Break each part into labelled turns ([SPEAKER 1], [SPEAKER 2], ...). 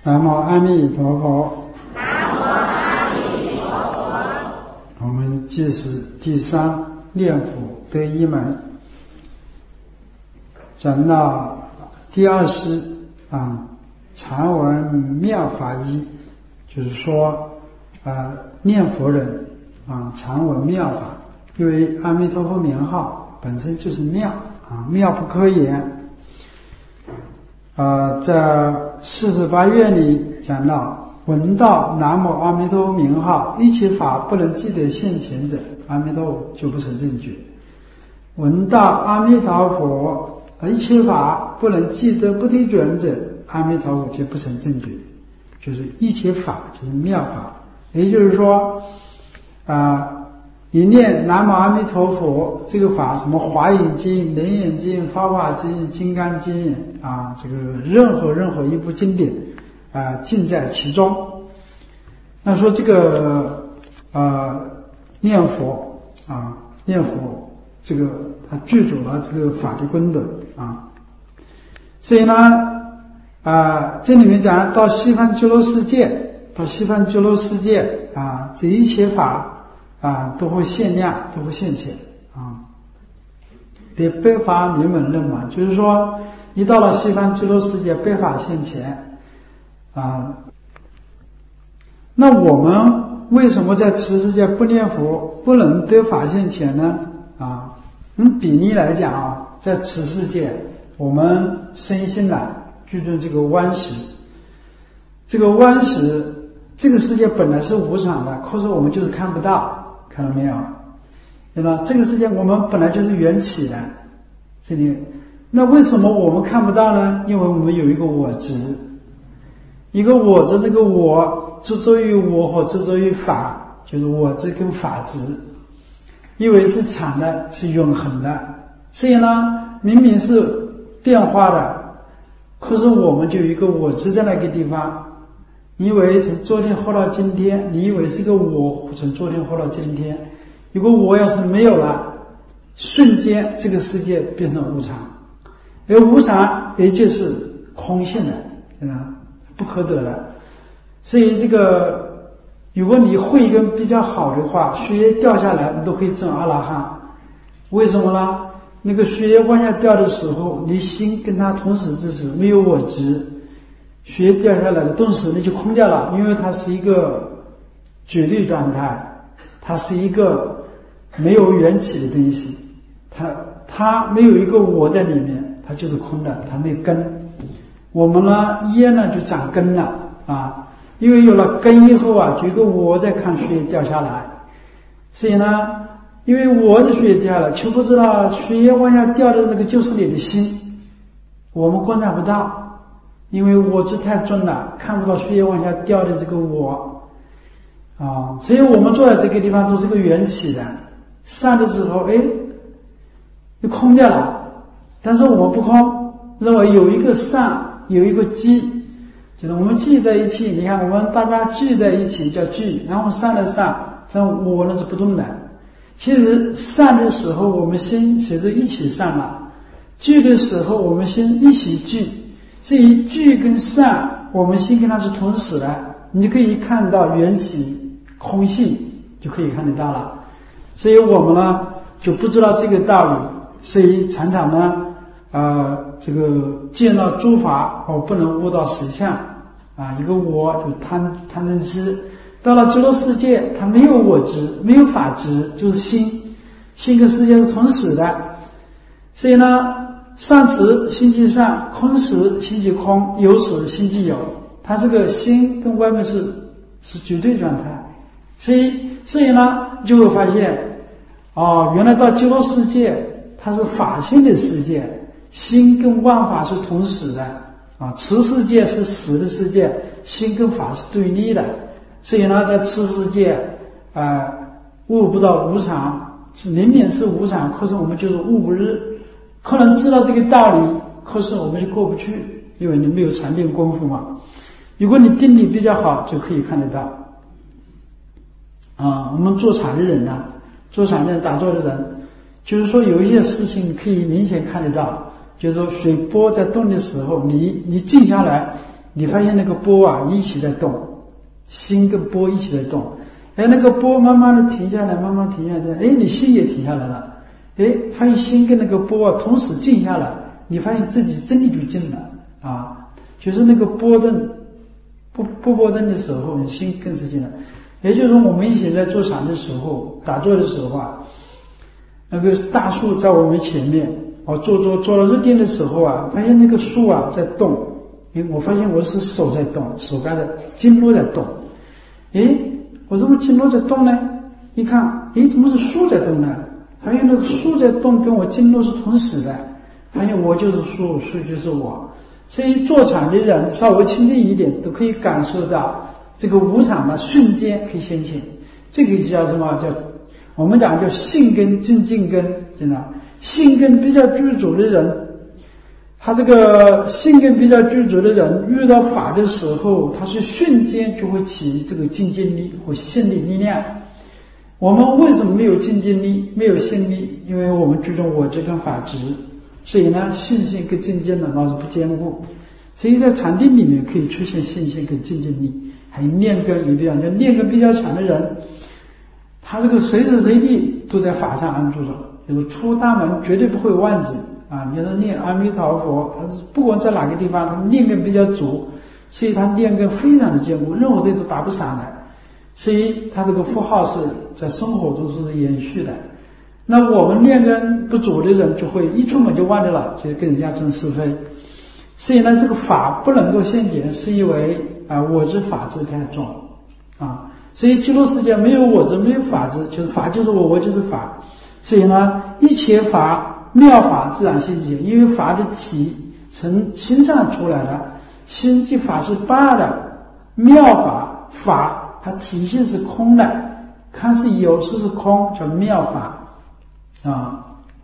[SPEAKER 1] 南无阿弥陀佛。
[SPEAKER 2] 南无阿弥陀佛。
[SPEAKER 1] 我们继续第三念佛得一门，转到第二师禅文妙法一，就是说念佛人禅文妙法，因为阿弥陀佛名号本身就是妙妙不可言。在48愿里讲到，闻到南无阿弥陀佛名号，一切法不能记得现前者，阿弥陀佛就不成正觉；闻到阿弥陀佛一切法不能记得不退转者，阿弥陀佛就不成正觉。就是一切法就是妙法，也就是说你念南无阿弥陀佛这个法，什么华严经、楞严经、法华经、金刚经这个任何一部经典尽在其中。那说这个念佛念佛这个它具足了这个法的功德所以呢这里面讲到西方极乐世界，这一切法都会现量，都会现前得百法明门论嘛，就是说一到了西方极乐世界，百法现前那我们为什么在此世界不念佛不能得法现前呢？比例来讲在此世界我们身心居住这个顽石，这个顽石这个世界本来是无常的，可是我们就是看不到，看到没有？这个世界我们本来就是缘起的，这里那为什么我们看不到呢？因为我们有一个我执，一个我执，这个我执着于我和执着于法，就是我执跟法执，以为是常的，是永恒的，所以呢明明是变化的，可是我们就有一个我执在那个地方，你以为从昨天活到今天，你以为是一个我从昨天活到今天，如果我要是没有了，瞬间这个世界变成无常，而无常也就是空性的，不可得的。所以这个如果你慧根比较好的话，血液掉下来你都可以证阿拉汉。为什么呢？那个血液往下掉的时候，你心跟它同时之时没有我执，血液掉下来的顿时你就空掉了，因为它是一个绝对状态，它是一个没有缘起的东西，它没有一个我在里面，它就是空的，它没有根。我们呢业呢就长根了因为有了根以后就有一个我在看血液掉下来，所以呢因为我的血液掉下来，就不知道血液往下掉的那个就是你的心，我们观察不到，因为我执太重了，看不到血液往下掉的这个我所以我们坐在这个地方都是个缘起的，散的时候就空掉了，但是我们不空，认为有一个散有一个聚，就是我们聚在一起，你看我们大家聚在一起叫聚，然后散的散，像我那是不动的。其实散的时候我们心随着一起散了，聚的时候我们心一起聚，所以聚跟散我们心跟它是同时的，你就可以看到缘起空性，就可以看得到了。所以我们呢就不知道这个道理，所以常常呢这个见到诸法不能悟到实相一个我就贪嗔痴。到了极乐世界它没有我执，没有法执，就是心跟世界是同时的。所以呢善时心即善，空时心即空，有时心即有，它这个心跟外面是绝对状态。所以呢就会发现原来到极乐世界它是法性的世界，心跟万法是同时的此世界是实的世界，心跟法是对立的。所以呢在此世界悟不到无常，明明是无常，可是我们就是悟不日，可能知道这个道理，可是我们就过不去，因为你没有禅定功夫嘛。如果你定力比较好就可以看得到我们做禅的人打坐的人，就是说有一些事情可以明显看得到，就是说水波在动的时候，你静下来， 你发现那个波啊一起在动，心跟波一起在动，哎，那个波慢慢的停下来，慢慢停下来，哎，你心也停下来了，哎，发现心跟那个波啊同时静下来，你发现自己真的就静了啊，就是那个波动不波动的时候，你心更是静了。也就是说，我们一起在坐禅的时候，打坐的时候啊，那个大树在我们前面，做到日定的时候啊，发现那个树啊在动，我发现我是手在动，手干的经络在动，我怎么经络在动呢？一看，怎么是树在动呢？发现那个树在动跟我经络是同时的，发现我就是树，树就是我。所以坐禅的人稍微清净一点，都可以感受到这个无常嘛，瞬间可以显现。这个就叫什么？叫我们讲叫性根静静根，真的。性根比较具足的人，他这个性根比较具足的人，遇到法的时候，他是瞬间就会起这个静静力或心理力量。我们为什么没有静静力，没有心力？因为我们注重我执跟法执，所以呢，信心跟静静呢老是不兼顾。所以在禅定里面可以出现信心跟静静力，还有念根，也比方就念根比较强的人，他这个随时随地都在法上安住着，就是出大门绝对不会忘记啊！你说念阿弥陀佛，他是不管在哪个地方，他念根比较足，所以他念根非常的坚固，任何东西都打不上来。所以他这个符号是在生活中是延续的。那我们念根不足的人，就会一出门就忘记了，就是跟人家争是非。所以呢，这个法不能够现前，是因为我执法执太重啊。所以极乐世界没有我执，没有法执，就是法就是我，我就是法。所以呢，一切法妙法自然现前，因为法的体从心上出来了，心即法是八的，妙法它体性是空的，看是有，实是空，叫妙法啊，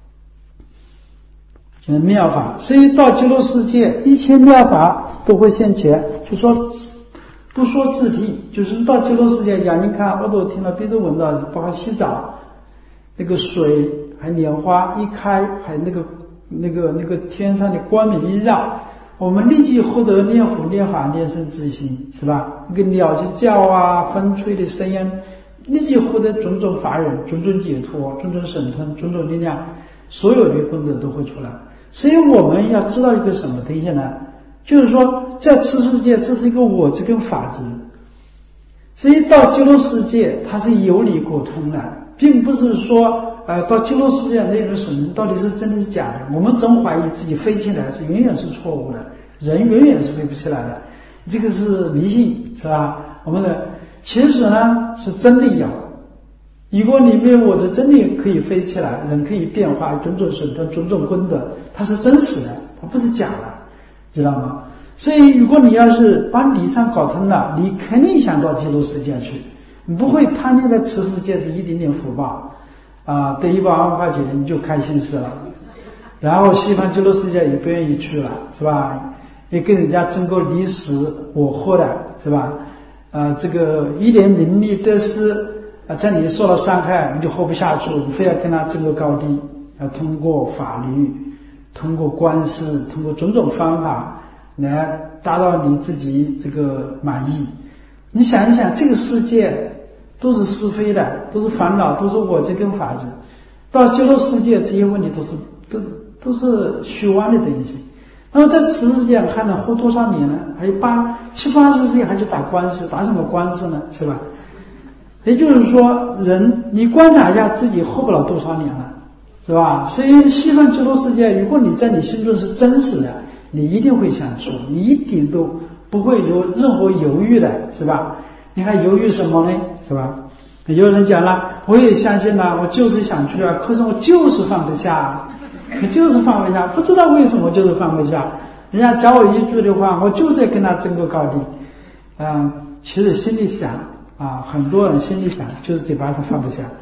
[SPEAKER 1] 叫妙法。所以到极乐世界，一切妙法都会现前，就说不说自体，就是到极乐世界，眼睛看，耳朵听到，鼻子闻到，包括洗澡，那个水还莲花一开，还那个天上的光明一照，我们立即获得念佛、念法、念僧之心，是吧？那个鸟去叫啊，风吹的声音，立即获得种种法忍、种种解脱、种种神通、种种力量，所有的功德都会出来。所以我们要知道一个什么东西呢？就是说，在此世界，这是一个我执跟法执。所以到极乐世界，它是有理可通的，并不是说到极乐世界那种神到底是真的是假的。我们总怀疑自己飞起来是永远是错误的，人永远是飞不起来的，这个是迷信，是吧？我们的其实呢是真的有。如果你没有我执，真的可以飞起来，人可以变化，种种神通、种种功德，它是真实的，它不是假的，知道吗？所以如果你要是把理上搞通了，你肯定想到极乐世界去，你不会贪恋在此世界是一点点福报啊，得100万块钱你就开心死了，然后西方极乐世界也不愿意去了，是吧？也跟人家争个你死我活的，是吧？这个一点名利得失在你受到伤害，你就活不下去，你非要跟他争个高低，要通过法律、通过官司、通过种种方法来达到你自己这个满意。你想一想，这个世界都是是非的，都是烦恼，都是我执跟法执。到极乐世界，这些问题都是虚妄的东西。那么在此世界还能活多少年呢？还有70、80岁还去打官司，打什么官司呢？是吧？也就是说，人你观察一下自己活不了多少年了，是吧？所以西方极乐世界，如果你在你心中是真实的，你一定会想出，你一点都不会有任何犹豫的，是吧？你还犹豫什么呢？是吧？有人讲了，我也相信了，我就是想去啊，可是我就是放不下，我就是放不下，不知道为什么就是放不下。人家教我一句的话，我就是要跟他争个高低。其实心里想很多人心里想，就是嘴巴上放不下。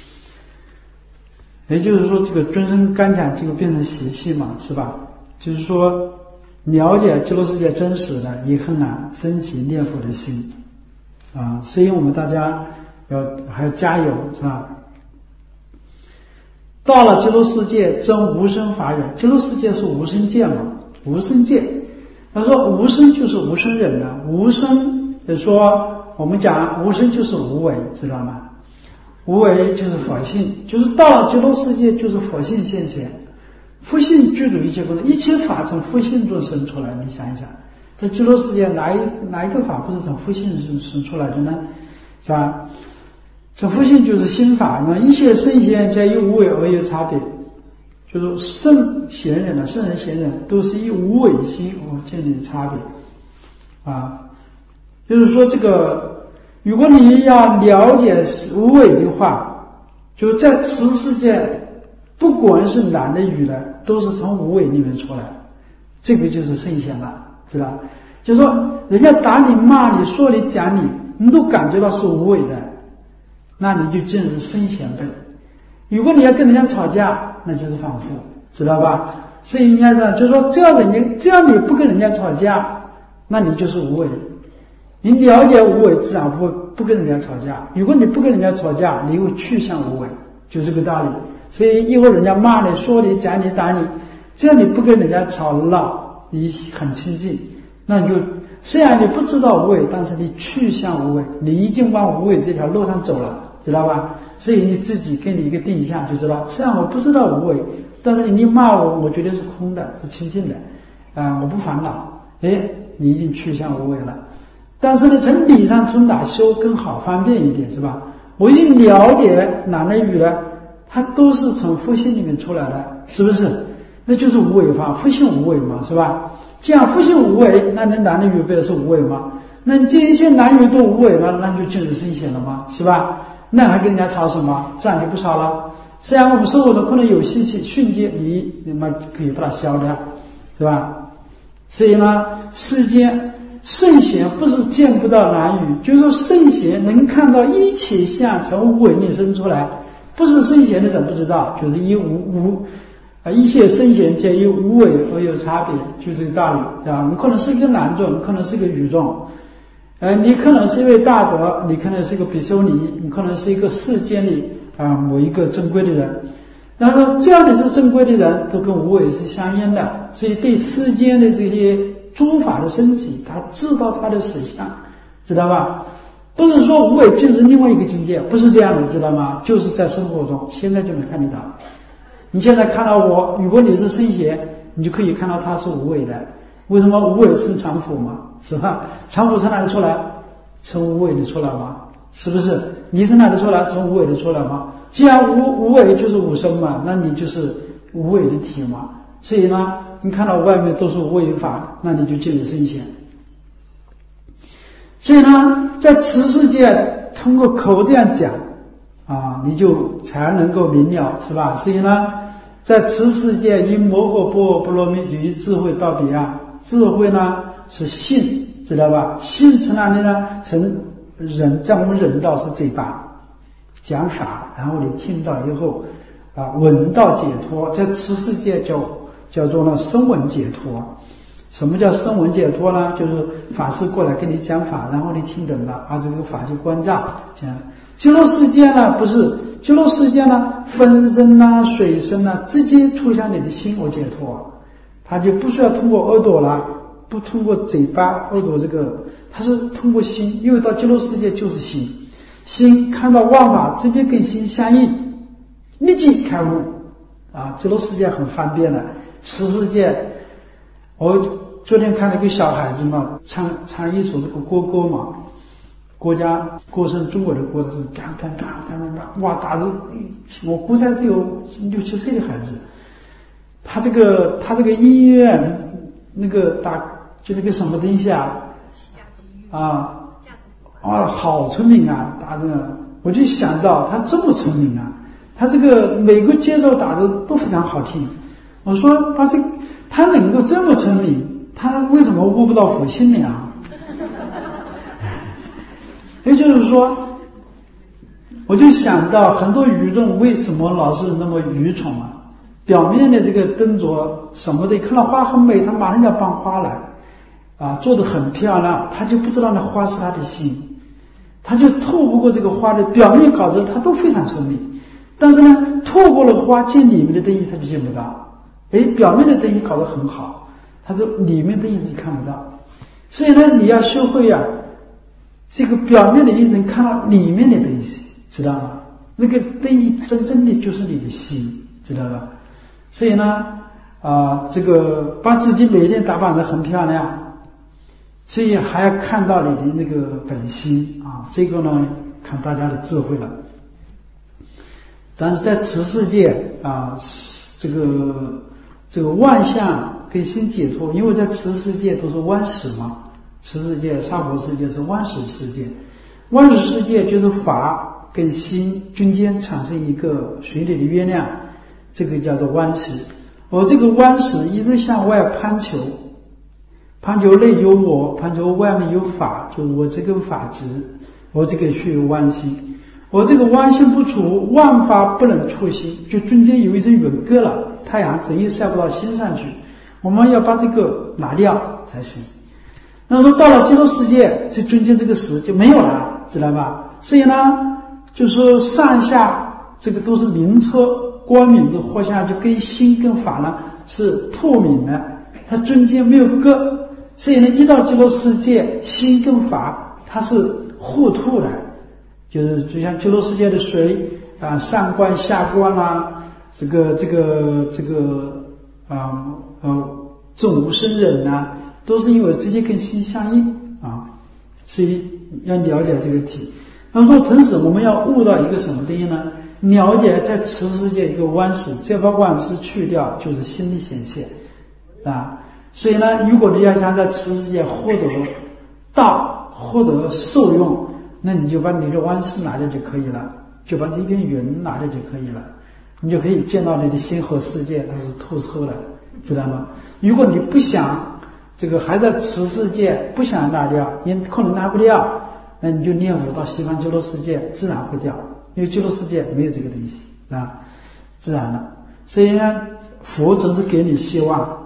[SPEAKER 1] 也就是说，这个尊声刚讲，这个变成习气嘛，是吧？就是说，了解极乐世界真实的也很难升起念佛的心所以我们大家还要加油，是吧？到了极乐世界，真无生法忍。极乐世界是无生界嘛，无生界。 他说无生就是无生忍了，无生就是说我们讲无生就是无为，知道吗？无为就是佛性，就是到了极乐世界就是佛性现前，佛性具足一切功能，一切法从佛性中生出来。你想一想，在极乐世界哪一个法不是从佛性生出来的呢？是吧？这佛性就是心法，那一切圣贤皆以无为而有差别，就是圣贤人圣人贤人都是以无为心而建立的差别啊。就是说这个，如果你要了解无为的话，就在此世界，不管是男的女的，都是从无为里面出来，这个就是圣贤了，知道？就是说，人家打你、骂你、说你、讲你，你都感觉到是无为的，那你就进入圣贤辈。如果你要跟人家吵架，那就是反复，知道吧？所以人家讲，就是说，只要你不跟人家吵架，那你就是无为。你了解无为，自然不跟人家吵架。如果你不跟人家吵架，你会趋向无为，就这个道理。所以一会儿人家骂你、说你、讲你、打你，只要你不跟人家吵闹，你很亲近，那你就虽然你不知道无为，但是你趋向无为，你已经往无为这条路上走了，知道吧？所以你自己给你一个定向，就知道虽然我不知道无为，但是你骂我，我觉得是空的，是清净的，我不烦恼，你已经趋向无为了。但是呢，从理上从哪修更好方便一点，是吧？我已经了解男的女的，它都是从佛性里面出来的，是不是？那就是无为法，佛性无为嘛，是吧？这样佛性无为，那男的女不也是无为吗？那这一切男女都无为了，那就进入圣贤了吗？是吧？那还跟人家吵什么？这样就不吵了。虽然我们生活中可能有习气训诫，你们可以把它消掉，是吧？所以呢，世间圣贤不是见不到男女，就是说圣贤能看到一切相从无为里生出来，不是圣贤的人不知道，就是以一切圣贤皆以无为而有差别，就这个道理，是吧？你可能是一个男众，你可能是一个女众，你可能是一位大德，你可能是一个比丘尼，你可能是一个世间里某一个正规的人。然后这样的是正规的人，都跟无为是相应的，所以对世间的这些诸法的升起，他知道他的实相，知道吧？不是说无为就是另外一个境界，不是这样的，知道吗？就是在生活中，现在就能看得到。你现在看到我，如果你是圣贤，你就可以看到他是无为的。为什么无为生常腐嘛？是吧？常腐从哪里出来？从无为的出来嘛？是不是？你从哪里出来？从无为的出来嘛？既然无为就是无生嘛，那你就是无为的体嘛。所以呢，你看到外面都是无为法，那你就进入圣贤。所以呢，在此世界通过口这样讲你就才能够明了，是吧？所以呢，在此世界因摩诃般若蜜就以智慧到彼岸。智慧呢是信，知道吧？信从哪里呢？从人，在我们人道是嘴巴讲法，然后你听到以后闻到解脱，在此世界叫做呢声闻解脱。什么叫声闻解脱呢？就是法师过来跟你讲法，然后你听懂了这个法就关照这样。极乐世界呢不是，极乐世界呢风声水声直接触向你的心而解脱，它就不需要通过耳朵了，不通过嘴巴耳朵，这个它是通过心，因为到极乐世界就是心，心看到万法直接跟心相应，立即开悟极乐世界很方便的。此世界我昨天看了一个小孩子嘛，唱一首这个国歌嘛，国家歌声，中国的歌是干，哇，打着我估计只有6、7岁的孩子，他这个音乐那个就那个什么东西好聪明打着，我就想到他这么聪明他这个每个节奏打的都非常好听。我说他能够这么聪明，他为什么悟不到佛性呢？也就是说，我就想到很多愚众为什么老是那么愚蠢表面的这个灯着什么的，看到花很美，他马上要搬花来做得很漂亮，他就不知道那花是他的心，他就透不过这个花的表面搞着，他都非常聪明，但是呢，透过了花见里面的东西他就见不到。表面的东西搞得很好， 它这里面的印子看不到。所以呢，你要学会这个表面的印子看到里面的东西，知道吗？那个东西真正的就是你的心，知道吧？所以呢，这个把自己每天打扮得很漂亮，所以还要看到你的那个本心这个呢，看大家的智慧了。但是在此世界这个万象跟心解脱，因为在此世界都是万始嘛，此世界娑婆世界是万始世界，万始世界就是法跟心中间产生一个水里的月亮，这个叫做万始。而这个万始一直向外攀求，攀求内有我，攀求外面有法，就我这个法执，我这个虚有万心，我这个万心不除，万法不能触心，就中间有一层云隔了，太阳整夜晒不到心上去，我们要把这个拿掉才行。那么到了极乐世界，这中间这个识就没有了，知道吧？所以呢，就是说上下这个都是明澈光明的活下，就跟心跟法呢是透明的，它中间没有隔。所以呢，一到极乐世界，心跟法它是互透的，就像极乐世界的水上观下观众无生忍都是因为直接跟心相应所以要了解这个体。然后同时我们要悟到一个什么东西呢？了解在此世界一个万始，只要把万始去掉，就是心的显现所以呢，如果你要想在此世界获得道，获得受用，那你就把你的万始拿掉就可以了，就把这一片云拿掉就可以了，你就可以见到你的心和世界它是透彻的，知道吗？如果你不想这个还在此世界不想拿掉，因可能拿不掉，那你就念佛到西方极乐世界自然会掉，因为极乐世界没有这个东西自然了。所以呢，佛总是给你希望。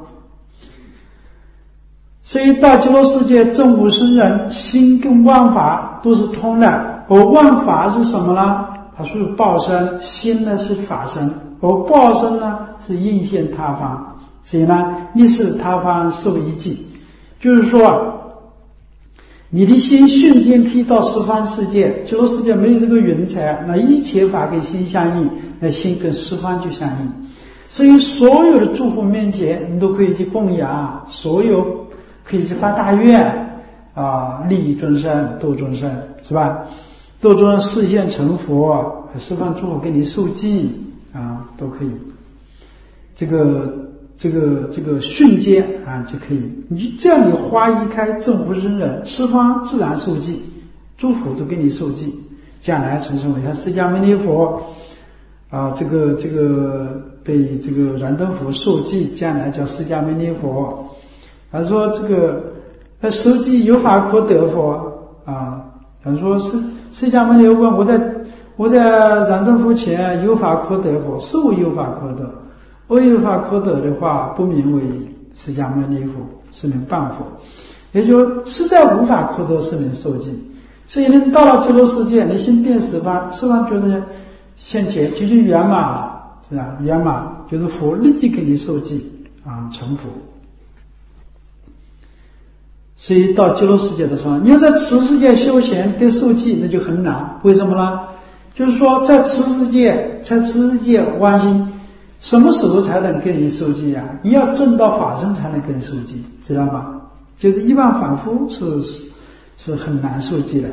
[SPEAKER 1] 所以到极乐世界，正无生人，心跟万法都是通的。而万法是什么呢？它是报身，心呢是法身，而报身呢是应现他方。所以呢，立是他方受一记，就是说你的心瞬间可以到十方世界，极乐世界没有这个云彩，那一切法跟心相应，那心跟十方就相应。所以所有的诸佛面前，你都可以去供养，所有可以去发大愿利益众生，度众生，是吧？度众生示现成佛，十方诸佛给你受记都可以。这个瞬间就可以，你这样你花一开，正无生人，十方自然受记，诸佛都给你受记，将来成为像释迦牟尼佛这个被这个燃灯佛受记，将来叫释迦牟尼佛。他说这个受记有法可得佛他说释迦牟尼问我在燃灯佛前有法可得佛，是有法可得。我有法可得的话，不名为释迦牟尼佛，是名半佛，也就实在无法可得，是名受记。所以呢，到了极乐世界，你心变十方，十方就是现前就是圆满了，是吧？圆满就是佛立即给你受记成佛。所以到极乐世界的时候，你要在此世界修行得受记，那就很难。为什么呢？就是说在此世界完心。什么时候才能给你受记你要证到法身才能给你受记，知道吗？就是一般凡夫是很难受记的，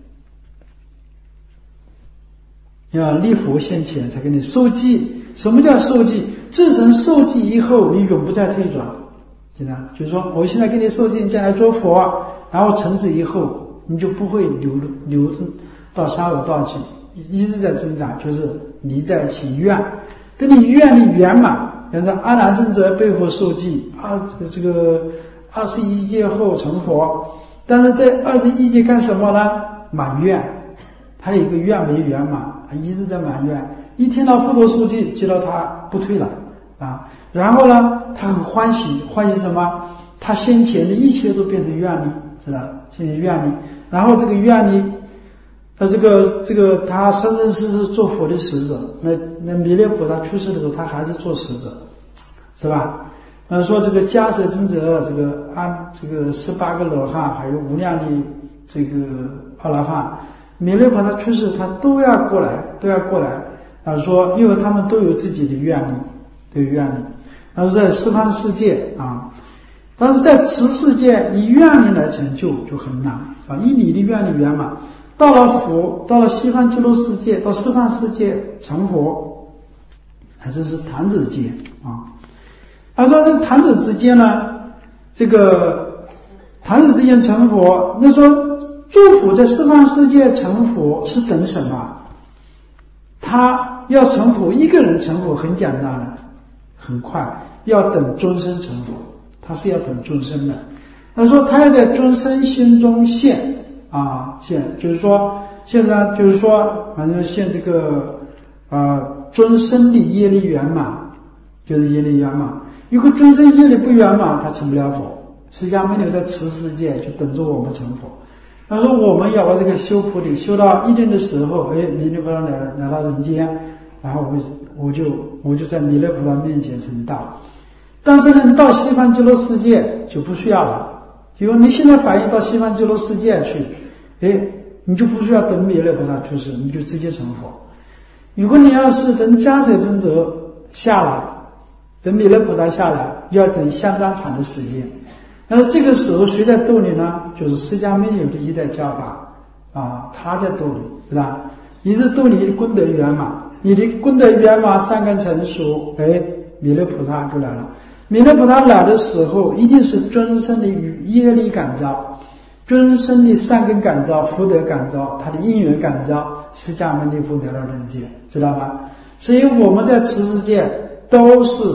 [SPEAKER 1] 要立佛现前才给你受记。什么叫受记？自身受记以后，你永不再退转，知道？就是说，我现在给你受记，将来做佛，然后成子以后，你就不会流到三恶道去，一直在增长，就是你在行愿。等你愿力圆满，像阿难尊者被佛受记这个21劫后成佛，但是在21劫干什么呢？满愿，他有一个愿没圆满，他一直在满愿。一听到佛陀受记，知道他不退了然后呢，他很欢喜，欢喜什么？他先前的一切都变成愿力，知道？先前愿力，然后这个愿力。他生生世世做佛的使者，那弥勒菩萨去世的时候，他还是做使者，是吧？ 说这个迦叶真者，这个18个罗汉，还有无量的这个阿拉汉，弥勒菩萨出世，他都要过来。说因为他们都有自己的愿力，他说在十方世界啊，但是在此世界以愿力来成就就很难啊，以你的愿力圆满，到了西方极乐世界，到十方世界成佛，这是弹指间啊。他说这弹指之间呢，这个弹指之间成佛，那说祝福在十方世界成佛是等什么？他要成佛，一个人成佛很简单的，很快，要等众生成佛，他是要等众生的。他说他要在众生心中现，就是说现在就是说，反正现这个众生的业力圆满，就是业力圆满。如果众生业力不圆满，他成不了佛。释迦牟尼在此世界就等着我们成佛。他说我们要把这个修菩提修到一定的时候，弥勒菩萨来到人间，然后我就在弥勒菩萨面前成道。但是呢，到西方极乐世界就不需要了。比如你现在反应到西方极乐世界去，你就不需要等弥勒菩萨出世，你就直接成佛。如果你要是等迦叶真者下来，等弥勒菩萨下来，要等相当长的时间。但是这个时候谁在逗你呢？就是释迦牟尼的一代教法他在逗你，是吧？一直逗你的功德圆满，你的功德圆满，善根成熟，弥勒菩萨就来了。弥勒菩萨来的时候，一定是众生的业力感召，众生的善根感召，福德感召，他的因缘感召，释迦牟尼佛来到人间，知道吧？所以我们在此世界都是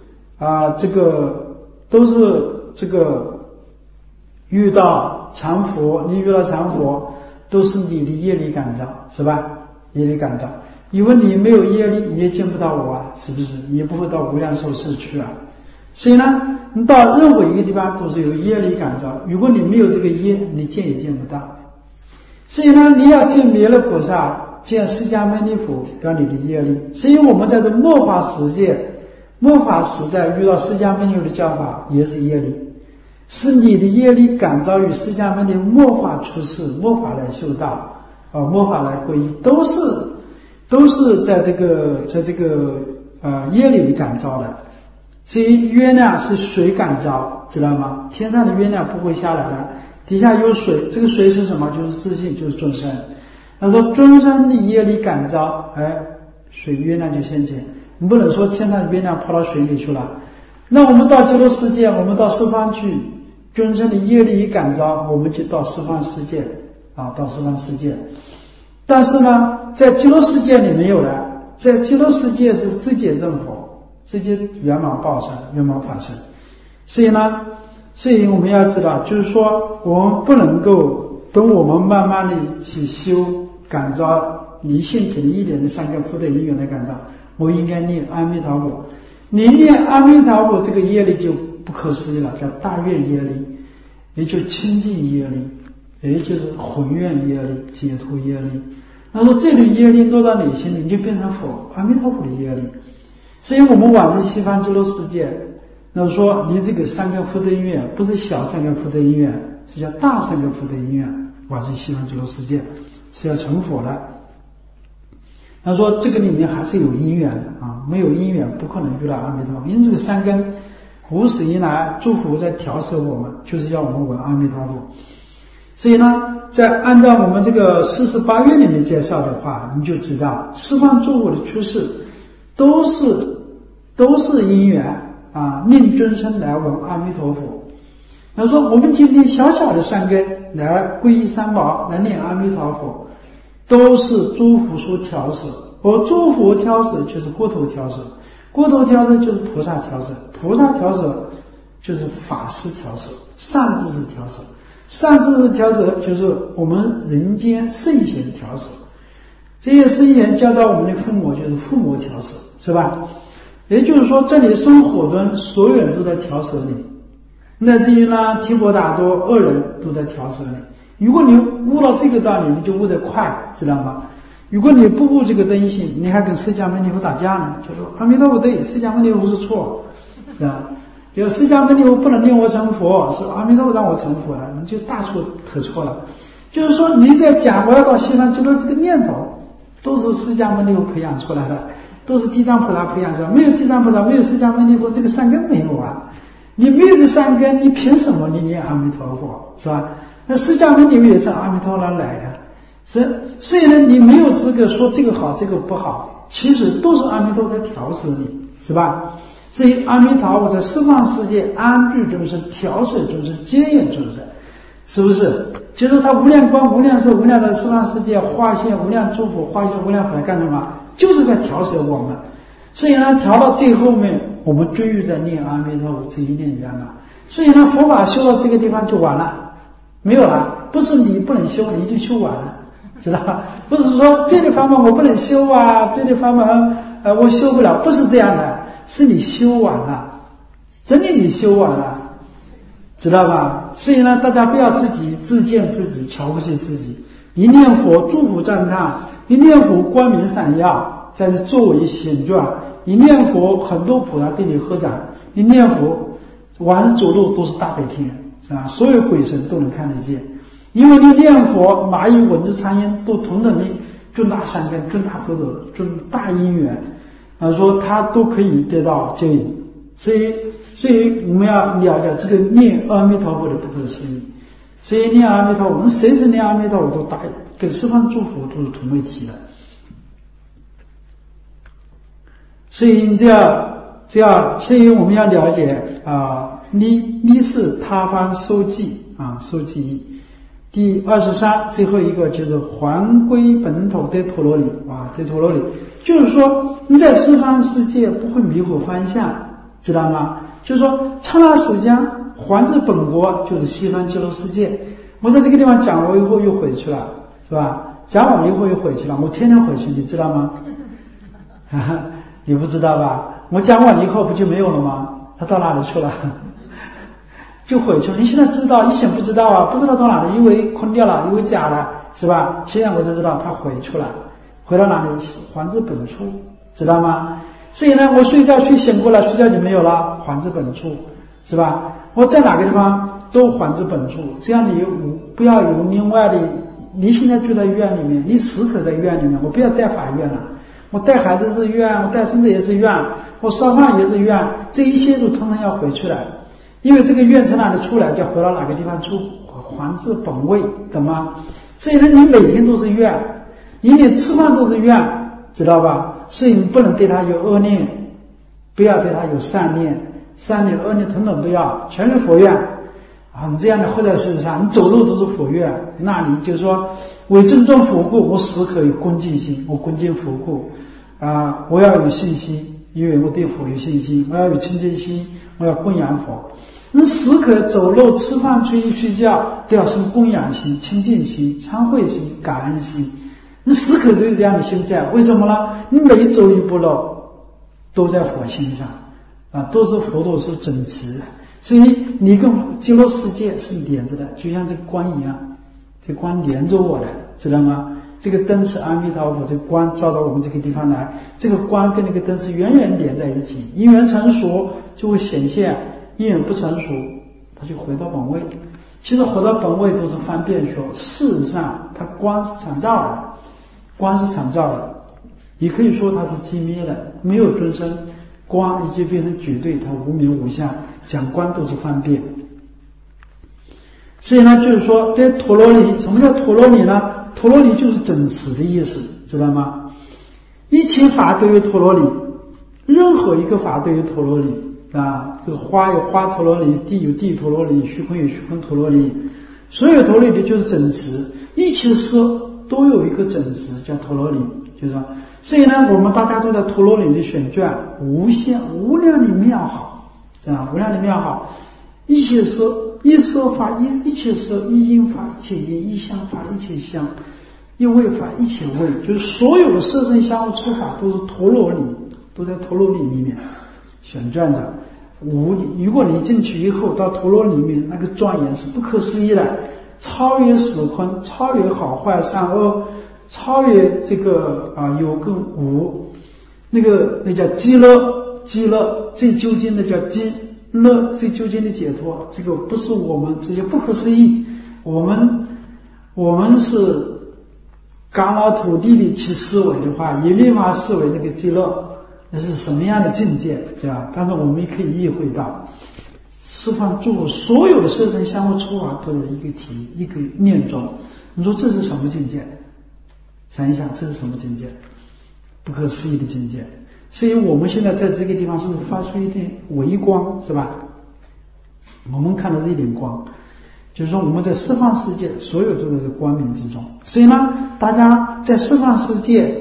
[SPEAKER 1] 这个遇到成佛，你遇到成佛都是你的业力感召，是吧？业力感召，因为你没有业力，你也见不到我是不是？你也不会到无量寿世去所以呢，你到任何一个地方都是有业力感召，如果你没有这个业，你见也见不到。所以呢，你要见弥勒菩萨，见释迦牟尼佛，要你的业力。所以我们在这末法时代遇到释迦牟尼佛的教法，也是业力，是你的业力感召与释迦牟尼末法出世，末法来修道末法来皈依，都是在这个业力里感召的。所以月亮是水感召，知道吗？天上的月亮不会下来的，底下有水，这个水是什么？就是自信，就是众生。他说众生的业力感召，水月亮就现前。你不能说天上的月亮跑到水里去了。那我们到极乐世界，我们到十方去，众生的业力一感召，我们就到十方世界到十方世界。但是呢，在极乐世界里没有了，在极乐世界是自己正佛，直接圆满报身，圆满法身。所以我们要知道，就是说我们不能够等我们慢慢的去修感召你性体的一点的三个福德因缘的感召，我应该念阿弥陀佛。你念阿弥陀佛，这个业力就不可思议了，叫大愿业力，也就清净业力，也就是混愿业力、解脱业力。他说这类业力落到你心里，你就变成佛阿弥陀佛的业力。所以我们往生西方极乐世界，那说你这个三个福德因缘不是小三个福德因缘，是叫大三个福德因缘，往生西方极乐世界是要成佛的。他说这个里面还是有因缘的没有因缘不可能遇到阿弥陀佛。因为这个三根无始以来诸佛在调摄我们，就是要我们闻阿弥陀佛。所以呢，在按照我们这个48愿里面介绍的话，你就知道十方诸佛的出世都是因缘令众生来闻阿弥陀佛。他说我们今天小小的三根来皈依三宝，来念阿弥陀佛，都是诸佛所调摄。而诸佛调摄就是过头调摄，过头调摄就是菩萨调摄，菩萨调摄就是法师调摄，善知识调摄，善知识调摄就是我们人间圣贤调摄。这些圣贤教导我们的父母，就是父母调摄，是吧？也就是说，在你生活中，所有人都在调摄你，乃至于呢，提婆达多二人都在调摄你。如果你悟到这个道理，你就悟得快，知道吗？如果你不悟这个东西，你还跟释迦牟尼佛打架呢，就说阿弥陀佛对，释迦牟尼佛是错， 就释迦牟尼佛不能令我成佛，是阿弥陀佛让我成佛了，你就大错特错了。就是说你在讲我要到西方极乐这个念头，都是释迦牟尼佛培养出来的，都是地藏菩萨培养出来的。没有地藏菩萨，没有释迦牟尼佛，这个善根没有啊。你没有这善根，你凭什么你念阿弥陀佛，是吧？那释迦牟尼佛也是阿弥陀佛来呀。所以呢，你没有资格说这个好，这个不好，其实都是阿弥陀佛在调摄你，是吧？所以阿弥陀佛在十方世界安居众生、调摄众生、接引众生，是不是？就是他无量光、无量寿、无量的十方世界化现无量诸佛，化现无量佛干什么？就是在调摄我们。所以呢，调到最后面，我们终于在念阿弥陀佛，这一念圆满。所以呢，佛法修到这个地方就完了，没有了。不是你不能修，你已经修完了，知道吧？不是说别的法门我不能修啊，别的法门我修不了，不是这样的，是你修完了，真的你修完了，知道吧？所以呢，大家不要自己自见自己，瞧不起自己。一念佛，诸佛赞叹；一念佛，光明闪耀，在这作为显转；一念佛，很多菩萨对你合掌；一念佛，晚上走路都是大白天，是吧？所有鬼神都能看得见。因为你念佛，蚂蚁、蚊子、苍蝇都同等的重大善根、重大福德、重大因缘，说他都可以得到接引。所以我们要了解这个念阿弥陀佛的不可思议。所以念阿弥陀佛，我们随时念阿弥陀佛都跟十方诸佛都是同为体的。所以所以我们要了解你是他方受记受记义。第23最后一个就是还归本头得陀罗尼得陀罗尼，就是说你在十方世界不会迷惑方向，知道吗？就是说刹那时间还至本国，就是西方极乐世界。我在这个地方讲完以后又回去了，是吧？讲完以后又回去了，我天天回去，你知道吗？你不知道吧？我讲完以后不就没有了吗？他到哪里去了？就回去了。你现在知道，以前不知道啊，不知道到哪里，因为空掉了，因为假了，是吧？现在我就知道他回去了，回到哪里？还至本处，知道吗？所以呢，我睡觉睡醒过来，睡觉就没有了，还至本处，是吧？我在哪个地方都还至本处，这样你不要有另外的。你现在住在院里面，你时刻在院里面，我不要在法院了。我带孩子是院，我带孙子也是院，我烧饭也是院，这一切都统统要回去了。因为这个院从哪里出来，就回到哪个地方出，还至本位，懂吗？所以呢，你每天都是院，你连吃饭都是院，知道吧？所以你不能对他有恶念，不要对他有善念，善念恶念统统不要，全是佛院你这样的活在世上，你走路都是佛院，那你就说为尊重佛库，我时刻有恭敬心，我恭敬佛库我要有信心，因为我对佛有信心，我要有清净心，我要供养佛。你时刻走路、吃饭、睡觉都要生供养心、清净心、忏悔心、感恩心。你时刻都有这样的心在，为什么呢？你每走一步路都在佛心上都是佛陀所整持的，所以你跟极乐世界是连着的，就像这个光一样，这光连着我的，知道吗？这个灯是阿弥陀佛，这个光照到我们这个地方来，这个光跟那个灯是远远连在一起，因缘成熟就会显现，因缘不成熟它就回到本位。其实回到本位都是方便说，事实上它光是常照的，光是常照的，也可以说它是寂灭的，没有尊生，光已经变成绝对，它无名无相，讲光都是方便。所以呢，就是说这陀罗尼，什么叫陀罗尼呢？陀罗尼就是整持的意思，知道吗？一切法都有陀罗尼，任何一个法都有陀罗尼这个花有花陀罗尼，地有地陀罗尼，虚空有虚空陀罗尼，所有陀罗尼就是整持，一切事都有一个整持叫陀罗尼，就是说，所以呢，我们大家都在陀罗尼的选卷，无限无量的妙好，无量的妙好，一切事一色法一切色，一因法一切因，一相法一切相，一味法一切味，就是所有的色身相互出法都是陀罗尼，都在陀罗尼里面旋转着。如果你进去以后到陀罗尼里面，那个庄严是不可思议的，超越时空，超越好坏善恶，超越这个有跟无，那叫极乐，极乐最究竟的叫极， 乐、最究竟的解脱，这个不是我们这些不可思议。我们是赶到土地里去思维的话，也没法思维那个极乐那是什么样的境界，对吧？但是我们也可以意会到，十方诸佛所有的色身相互触法都是一个体，一个念中。你说这是什么境界？想一想，这是什么境界？不可思议的境界。所以我们现在在这个地方是不是发出一点微光，是吧？我们看到这一点光，就是说我们在十方世界所有都在这光明之中。所以呢，大家在十方世界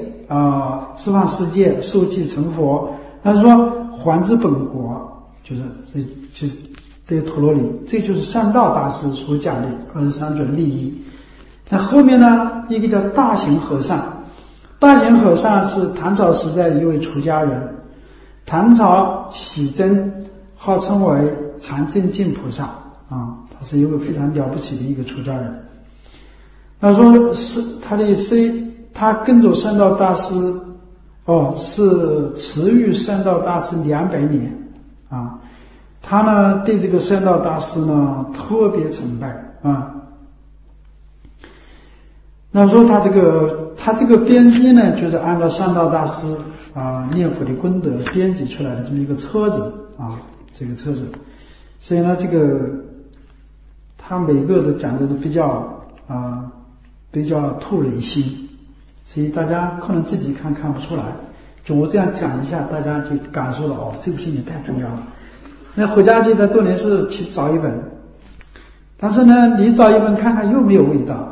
[SPEAKER 1] 受记成佛，他说还至本国，就是这个陀罗尼，这就是善道大师所讲的23种利益。那后面呢，一个叫大行和尚。大行和尚是唐朝时代一位出家人，唐朝喜真号称为禅正净菩萨啊，他是一位非常了不起的一个出家人。他说是他跟着善道大师是持遇善道大师200年啊。他呢对这个善道大师呢特别崇拜啊。那说他这个编辑呢，就是按照善道大师念佛的功德编辑出来的这么一个册子啊，这个册子。所以呢，这个他每个都讲的都比较透人心，所以大家可能自己看不出来。就我这样讲一下，大家就感受了这部经典太重要了。那回家记得多年是去找一本，但是呢，你找一本看看又没有味道。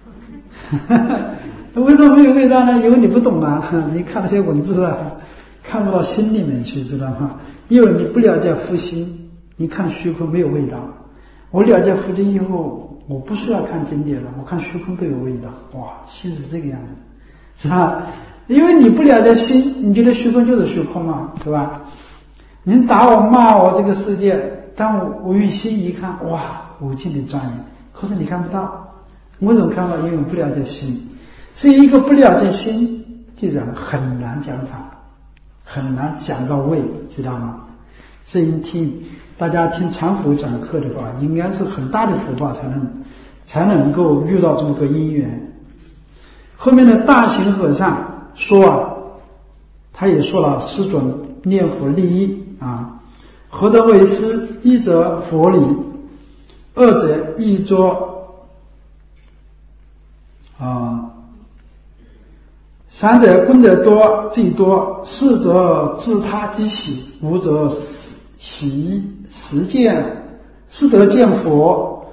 [SPEAKER 1] 为什么没有味道呢？因为你不懂啊，你看那些文字啊，看不到心里面去，知道吗？因为你不了解佛心，你看虚空没有味道。我了解佛经以后，我不需要看经典了，我看虚空都有味道。哇，心是这个样子，是吧？因为你不了解心，你觉得虚空就是虚空嘛，对吧？您打我骂我这个世界，但我用心一看，哇，无尽的庄严。可是你看不到。为什么看到？因为我不了解心，所以一个不了解心的人很难讲法，很难讲到位，知道吗？所以大家听禅佛讲课的话，应该是很大的福报才能够遇到这么个因缘。后面的大行和尚说他也说了4种念佛利益啊，何得为师？一则佛理，二则易作。3者功德多最多，4则自他即喜，5则喜实践，4得见佛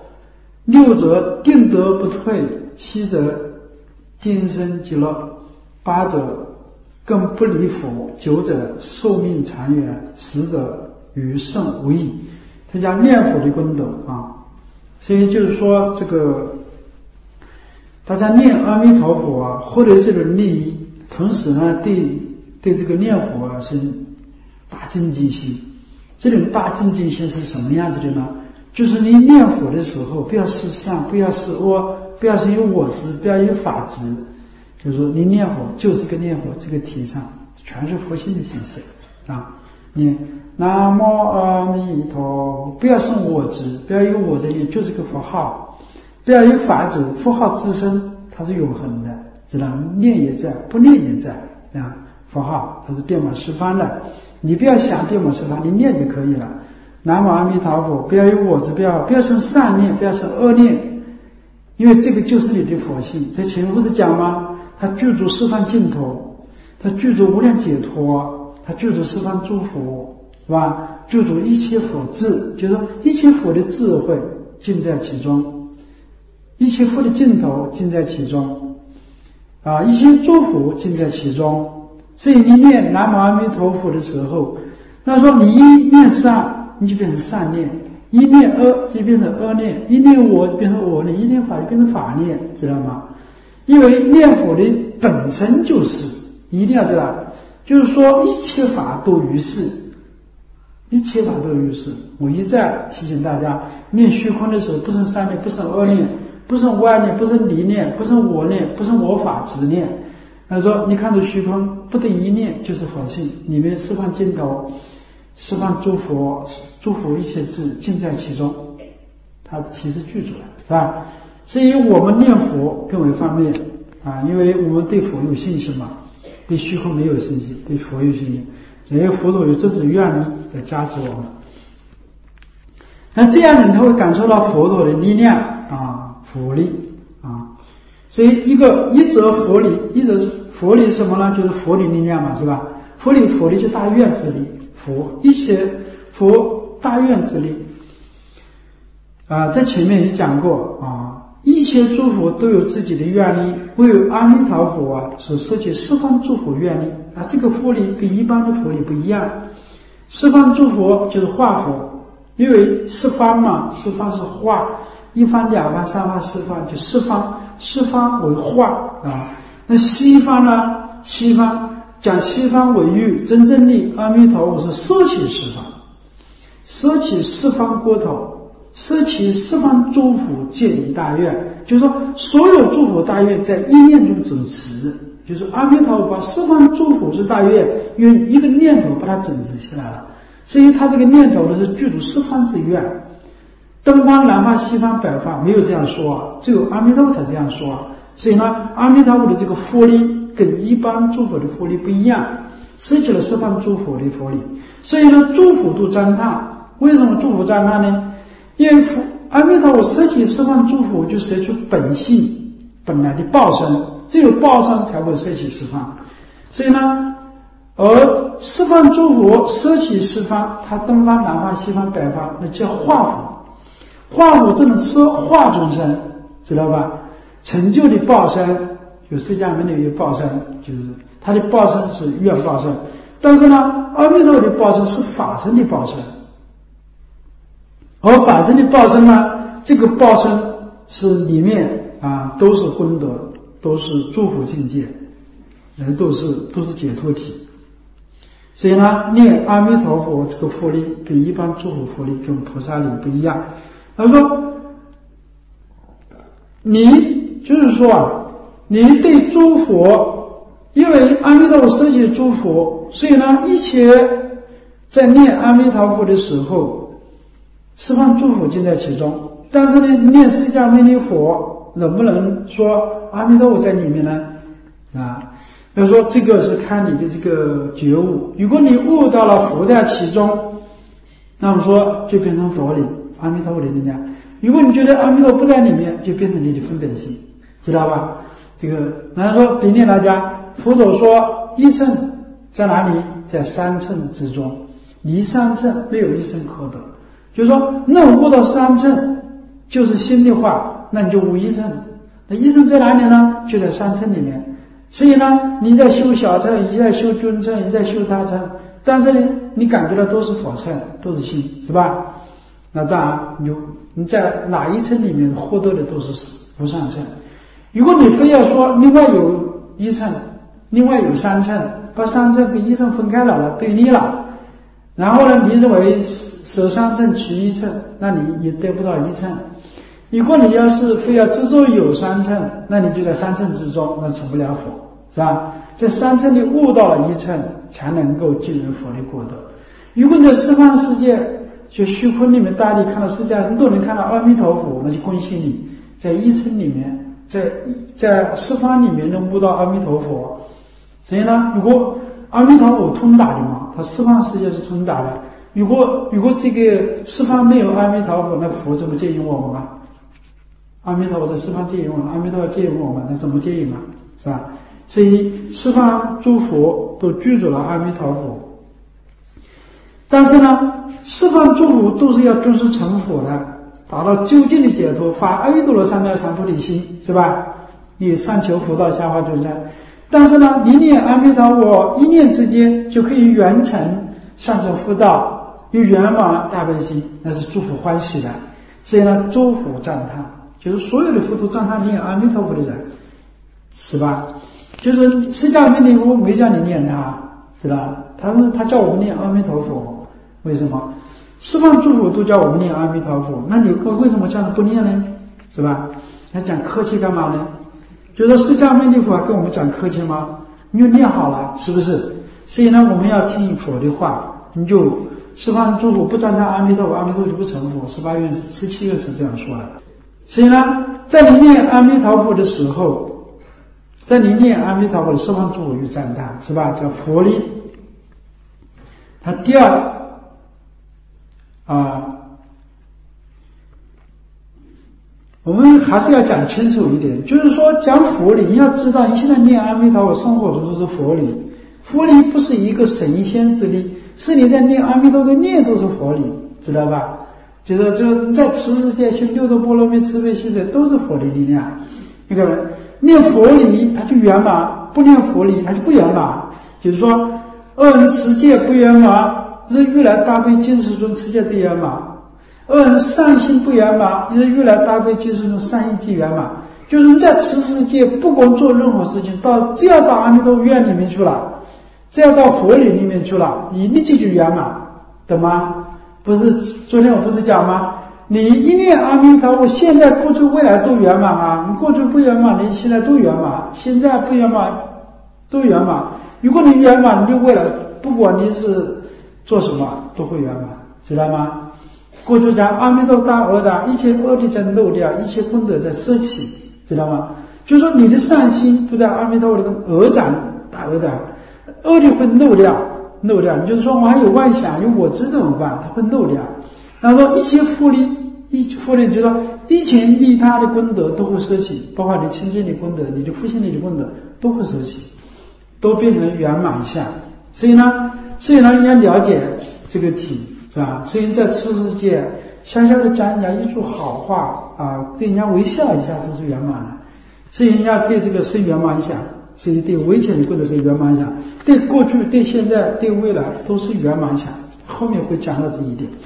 [SPEAKER 1] ，6则定得不退，7则定生极乐，8则更不离佛，9者寿命长远，10者与圣无异。他讲念佛的功德啊，所以就是说这个大家念阿弥陀佛获得这种利益，同时呢对这个念佛是大精进心。这种大精进心是什么样子的呢？就是你念佛的时候，不要是善，不要是恶，不要是有我执，不要有法执。就是说你念佛就是个念佛，这个体上全是佛性的形式啊。念南无阿弥陀佛，不要生我执，不要有我执念，就是个佛号。不要有法执，佛号自身它是永恒的，知道念也在，不念也在啊。佛号它是遍满十方的，你不要想遍满十方，你念就可以了。南无阿弥陀佛，不要有我执，不要生善念，不要生恶念，因为这个就是你的佛性。在前面不是讲吗？它具足十方净土，它具足无量解脱，它具足十方诸佛，是吧？具足一切佛智，就是说一切佛的智慧尽在其中。一切佛的尽头尽在其中啊，一切诸佛尽在其中。所以你念南无阿弥陀佛的时候，那说你一念善，你就变成善念；一念恶，就变成恶念；一念我，就变成我念；一念法，就变成法念，知道吗？因为念佛的本身就是，一定要知道，就是说一切法都于事，一切法都于事。我一再提醒大家，念虚空的时候，不生善念，不生恶念。不是外念，不是离念，不是我念，不是我法执念。他说你看着虚空不得一念就是佛性，里面十方净土， 十方诸佛诸佛一切智尽在其中，它其实具足了，是吧？所以我们念佛更为方便啊，因为我们对佛有信心嘛，对虚空没有信心，对佛有信心，因为佛陀有这种愿力在加持我们。那这样你才会感受到佛陀的力量啊，佛力啊。所以一则佛力，一则佛力是什么呢？就是佛的力量嘛，是吧？佛力就大愿之力，一切佛大愿之力啊，在前面也讲过啊，一切诸佛都有自己的愿力，唯有阿弥陀佛啊所摄取十方诸佛愿力啊，这个佛力跟一般的佛力不一样。十方诸佛就是化佛。因为十方嘛，十方是化，一方、两方、三方、四方，就十方为化啊。那西方呢？西方讲西方为欲，真正的阿弥陀佛是摄取十方，摄取十方国土，摄取十方诸佛建立大愿，就是说所有诸佛大愿在一念中整持，就是阿弥陀佛把十方诸佛之大愿用一个念头把它整持起来了。所以他这个念头呢是具足十方之愿，东方、南方、西方、北方没有这样说啊，只有阿弥陀佛才这样说啊。所以呢，阿弥陀佛的这个佛力跟一般诸佛的佛力不一样，摄取了十方诸佛的佛力。所以呢，诸佛都赞叹。为什么诸佛赞叹呢？因为阿弥陀佛摄取十方诸佛，就摄取本性本来的报身，只有报身才会摄取十方。所以呢，而十方诸佛摄取十方，它东方、南方、西方、北方，那叫化佛。化佛只能摄化众生，知道吧？成就的报身，就释迦牟尼的报身，就是他的报身是愿报身。但是呢，阿弥陀佛的报身是法身的报身。而法身的报身呢，这个报身是里面啊都是功德，都是诸佛境界，都是解脱体。所以呢，念阿弥陀佛这个佛力跟一般诸佛佛力跟菩萨力不一样。他说，你就是说啊，你对诸佛，因为阿弥陀佛摄取诸佛，所以呢，一切在念阿弥陀佛的时候，十方诸佛尽在其中。但是呢，念释迦牟尼佛能不能说阿弥陀佛在里面呢？啊？要说这个是看你的这个觉悟，如果你悟到了佛在其中，那么说就变成佛力，阿弥陀佛的力量。如果你觉得阿弥陀不在里面，就变成你的分别心，知道吧？这个，然后说比例来讲，佛陀说一乘在哪里？在三乘之中，离三乘没有一乘可得。就是说，那悟到三乘就是心的话，那你就悟一乘。那一乘在哪里呢？就在三乘里面。所以呢，你在修小乘，你在修中乘，你在修大乘，但是呢，你感觉到都是佛乘，都是心，是吧？那当然，你在哪一乘里面获得的都是不上乘。如果你非要说另外有一乘，另外有三乘，把三乘跟一乘分开了对立了，然后呢，你认为舍三乘取一乘，那你也得不到一乘。如果你要是非要执着有三乘，那你就在三乘之中，那成不了佛，是吧？在三乘里悟到了一乘，才能够进入佛的国德。如果你在十方世界，就虚空里面大力看到释迦，很多人看到阿弥陀佛，那就恭喜你，在一乘里面，在十方里面能悟到阿弥陀佛。所以呢，如果阿弥陀佛通达的嘛，他十方世界是通达的。如果这个十方没有阿弥陀佛，那佛怎么接引我们啊？阿弥陀佛在十方接引我们，阿弥陀佛接引我们，那怎么接引嘛？是吧？所以十方诸佛都具足了阿弥陀佛。但是呢，十方诸佛都是要遵守成佛的，达到究竟的解脱，发阿耨多罗三藐三菩提心，是吧？你上求佛道，下化众生。但是呢，你念阿弥陀佛，一念之间就可以圆成上乘佛道，有圆满大悲心，那是诸佛欢喜的。所以呢，诸佛赞叹，就是所有的佛都赞叹念阿弥陀佛的人，是吧？就是释迦牟尼佛没叫你念他，知道？他叫我们念阿弥陀佛。为什么？十方诸佛都叫我们念阿弥陀佛，那你为什么叫他不念呢？是吧？他讲客气干嘛呢？就是释迦牟尼佛跟我们讲客气吗？你就念好了，是不是？所以呢，我们要听佛的话，你就十方诸佛不赞叹阿弥陀佛，阿弥陀佛就不成佛。18愿、17愿是这样说的。所以呢，在你念阿弥陀佛的时候，在你念阿弥陀佛的十方诸佛有赞叹，是吧？叫佛力。它第二我们还是要讲清楚一点，就是说讲佛理，你要知道你现在念阿弥陀佛生活中都是佛理，佛理不是一个神仙之力，是你在念阿弥陀佛念都是佛理，知道吧？就在持世界修六度波罗蜜慈悲喜舍都是佛的力量。那个念佛理它就圆满，不念佛理它就不圆满。就是说恶人持戒不圆满，日如来大悲尽世尊持戒得圆满；恶人善心不圆满，日如来大悲尽世尊善心即圆满。就是你在持世界不管做任何事情，只要到阿弥陀院里面去了，只要到佛理里面去了，你立即就圆满，懂吗？不是昨天我不是讲吗？你一念阿弥陀佛，现在过去未来都圆满啊！你过去不圆满，你现在都圆满；现在不圆满，都圆满。如果你圆满，你就未来不管你是做什么都会圆满，知道吗？过去讲阿弥陀大恶障，一切恶力在漏掉，一切功德在摄起，知道吗？就是说你的善心不在阿弥陀佛的恶障大恶障，恶力会漏掉。你就是说我还有妄想有我执怎么办？它会漏掉。然后说一切福利就是说一切利他的功德都会舍弃，包括你清净的功德，你的复性力的功德都会舍弃，都变成圆满相。所以呢你要了解这个体，是吧？所以在持世界小小的讲人家一句好话对人家微笑一下都是圆满的。所以人家对这个是圆满相，所以对维权的功德是圆满相，对过去、对现在、对未来都是圆满相。后面会讲到这一点。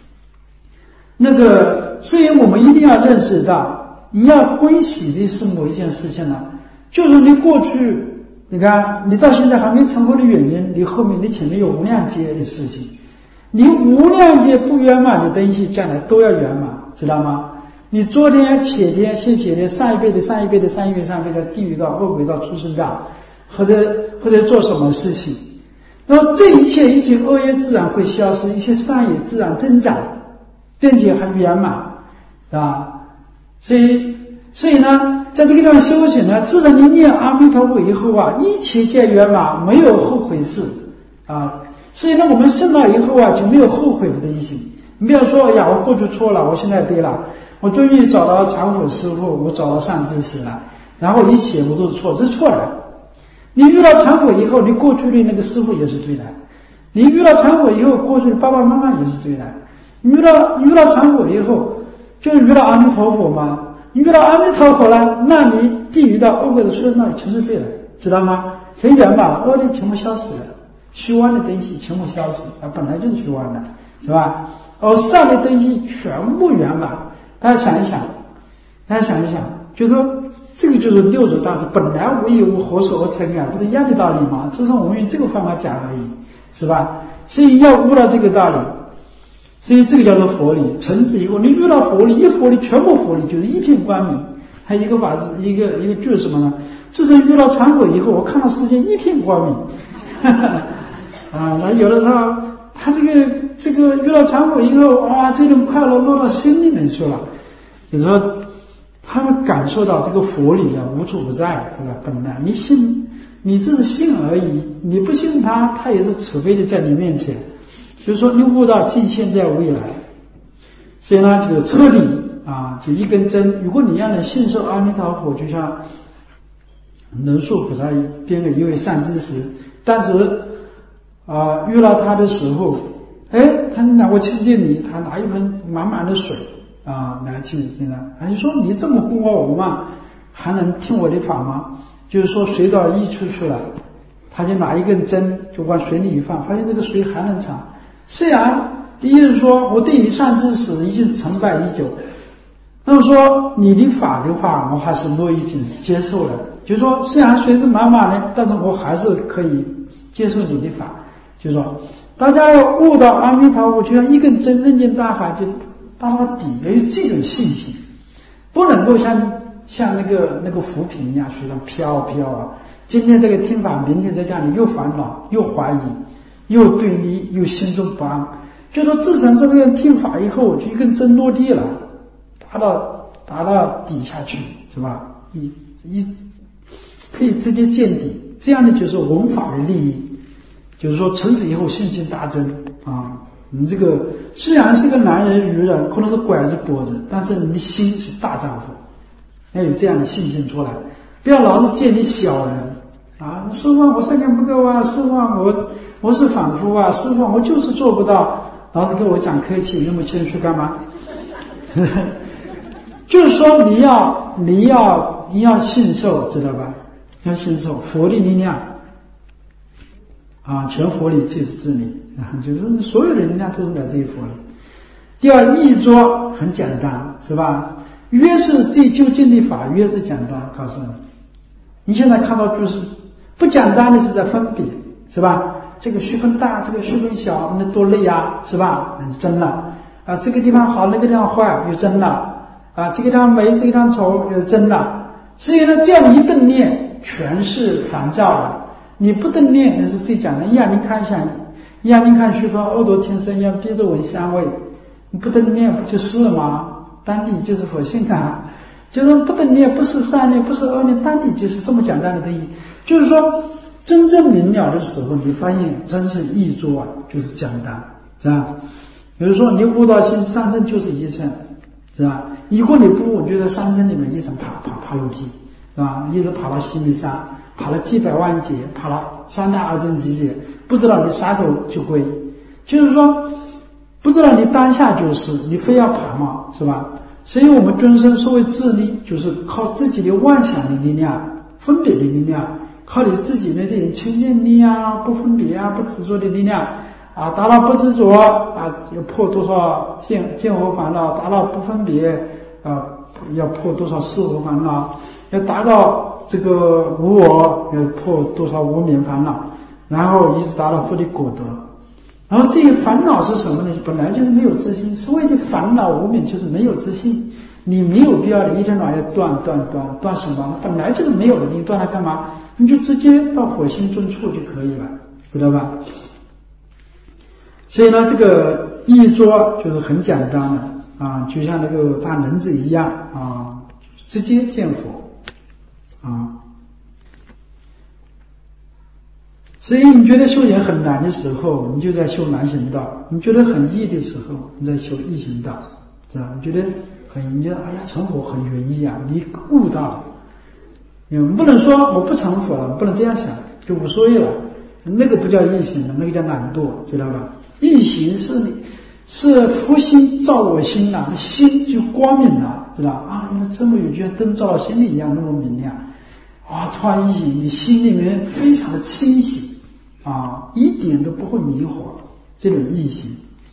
[SPEAKER 1] 所以我们一定要认识到，你要欢喜的是某一件事情呢，就是你过去，你看你到现在还没成功的原因，你后面你前面有无量劫的事情，你无量劫不圆满的东西，将来都要圆满，知道吗？你昨天、前天、先前天、上一辈的地狱道、恶鬼道、畜生道，或者做什么事情，那么这一切恶业自然会消失，一切善业自然增长，并且很圆满，是吧？所以呢，在这个地方修行呢，至少你念阿弥陀佛以后一切皆圆满，没有后悔事所以呢，我们升到以后就没有后悔的东西。你不要说我过去错了，我现在对了，我终于找到常火师父，我找到善知识了，然后一切我都是错，这是错的。你遇到常火以后，你过去的那个师父也是对的；你遇到常火以后，过去的爸爸妈妈也是对的。你遇到常火以后，就是遇到阿弥陀佛嘛。你遇到阿弥陀佛了，那你地狱到恶鬼的畜生道全是对的，知道吗？全圆满了，恶力全部消失了，虚妄的东西全部消失，本来就是虚妄的，是吧？善的东西全部圆满。大家想一想，就是说这个就是六祖大师本来无一物，何所而成不是一样的道理吗？这是我们用这个方法讲而已，是吧？所以要悟到这个道理，所以这个叫做佛理。成之以后，你遇到佛理，全部佛理就是一片光明。还有一个法子，一个句是什么呢？自从遇到常火以后，我看到世界一片光明。那有的时候他这个遇到常火以后，这种快乐落到心里面去了，就是说他们感受到这个佛理无处不在，这个本来你信，你只是信而已，你不信他也是慈悲的在你面前。就是说你悟到尽现在未来。所以呢，这个彻底就一根针。如果你要能信受阿弥陀佛，就像能受菩萨编给一位善知识，但是遇到他的时候，他拿我亲近你，他拿一盆满满的水来亲近他，他就说你这么供我嘛，还能听我的法吗？就是说水到溢出去了，他就拿一根针就往水里一放，发现这个水还能长。虽然意思是说我对你善知识已经成败已久，那么说你的法的话，我还是乐意接受的。就是说虽然水是满满的，但是我还是可以接受你的法。就是说大家要悟到阿弥陀佛，就像一根针扔进大海，就到它底，要有这种信心，不能够像那个浮萍一样水上飘今天这个听法，明天在家里又烦恼又怀疑又对立又心中不安， 就说自成这个人听法以后，就一根针落地了，达到底下去，是吧？可以直接见底，这样的就是闻法为利益，就是说从此以后信心大增啊！你这个虽然是个男人、女人，可能是拐着脖子，但是你的心是大丈夫，要有这样的信心出来，不要老是见你小人啊！师父，我善根不够啊！师父，我是凡夫啊！师父，我就是做不到。老是跟我讲客气，那么谦虚干嘛？就是说你要信受，知道吧？要信受佛的力量啊，全佛理即是自理啊，就是说所有的力量都是来自于佛理。第二，易作很简单，是吧？越是最究竟的法，越是简单。告诉你，你现在看到就是不简单的是在分别，是吧？这个虚分大，这个虚分小，那多累啊，是吧？那就真了啊！这个地方好，那个地方坏，又真了啊！这个地方美，这个地方丑，又真了。所以呢，这样一顿念，全是烦躁的。你不顿念，那是最简单。眼睛看一下，眼睛看虚分，耳朵听声音，鼻子闻香味。你不顿念，不就是了吗？单理就是佛性啊，就是不顿念，不是善念，不是恶念，单理就是这么简单的东西。就是说。真正明了的时候，你发现真是易作啊，就是简单，是吧？比如说你悟到心上升就是一层，是吧？如果你不悟，就在上升里面一层爬楼梯，是吧？一直爬到西密山，爬了几百万劫，爬了三大二正极劫，不知道你啥时候就归，就是说不知道你当下就是你非要爬嘛，是吧？所以我们尊生所谓自力，就是靠自己的妄想的力量、分别的力量。靠你自己的这种清净力啊、不分别啊、不执着的力量啊，达到不执着啊，要破多少见惑烦恼；达到不分别啊，要破多少识惑烦恼；要达到这个无我，要破多少无明烦恼，然后一直达到佛的果德。然后这些烦恼是什么呢？本来就是没有自信，所谓的烦恼无明就是没有自信。你没有必要的一天到晚要断什么？本来就是没有的，你断它干嘛？你就直接到火星尊处就可以了，知道吧？所以呢，这个易作就是很简单的啊，就像那个大能子一样啊，直接见佛啊。所以你觉得修行很难的时候，你就在修难行道；你觉得很易的时候，你在修易行道，知道吧？你觉得你觉得哎呀成佛很容易啊，你悟到了。不能说我不成佛了，不能这样想，就无所谓了。那个不叫易行了，那个叫懒惰，知道吧？易行是佛心照我心了，心就光明了，知道啊？原来这么有就像灯照到心里一样那么明亮啊！突然易行，你心里面非常的清晰啊，一点都不会迷惑，这种易行。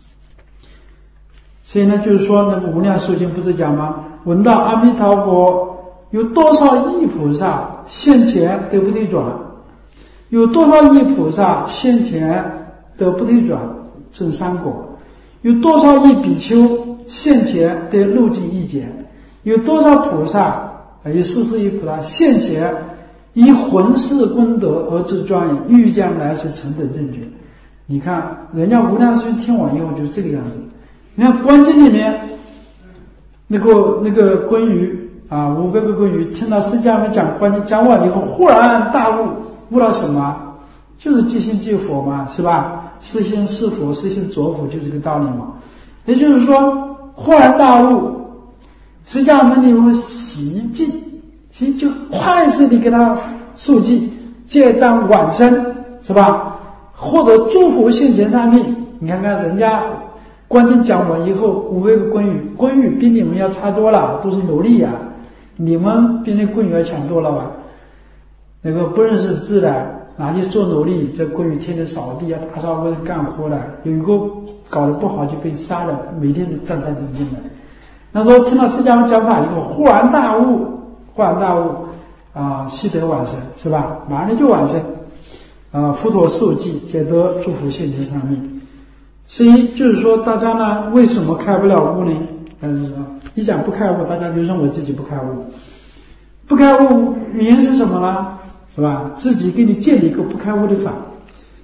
[SPEAKER 1] 所以呢，就是说那个无量寿经不是讲吗？闻到阿弥陀佛。有多少亿菩萨现前得不退转？有多少亿菩萨现前得不退转证三果？有多少亿比丘现前得入尽一劫？有多少菩萨有40亿菩萨现前以浑世功德而至庄严，欲将来世成等正觉。你看人家无量寿经听完以后就是这个样子。你看观经里面那个关于500个关于听到释迦牟尼讲观经讲完以后，忽然大悟，悟到什么？就是即心即佛嘛，是吧？是心是佛，是心着佛，就是这个道理嘛。也就是说，忽然大悟，释迦牟尼会习记，就快速的给他受记，戒当往生，是吧？获得诸佛现前三昧。你看看人家观经讲完以后，500个关羽比你们要差多了，都是奴隶呀。你们比那关羽要强多了吧？那个不认识字的拿去做奴隶，这关羽天天扫地啊、打扫卫生干活的，有一个搞得不好就被杀了，每天都战战兢兢的。那时候听到释迦牟尼讲法以后，忽然大悟啊，悉得往生，是吧？马上就往生啊，佛陀受记，解得诸佛现前三昧。所以就是说，大家呢为什么开不了悟呢？但是说一讲不开悟，大家就认为自己不开悟。不开悟原因是什么呢？是吧？自己给你建立一个不开悟的法。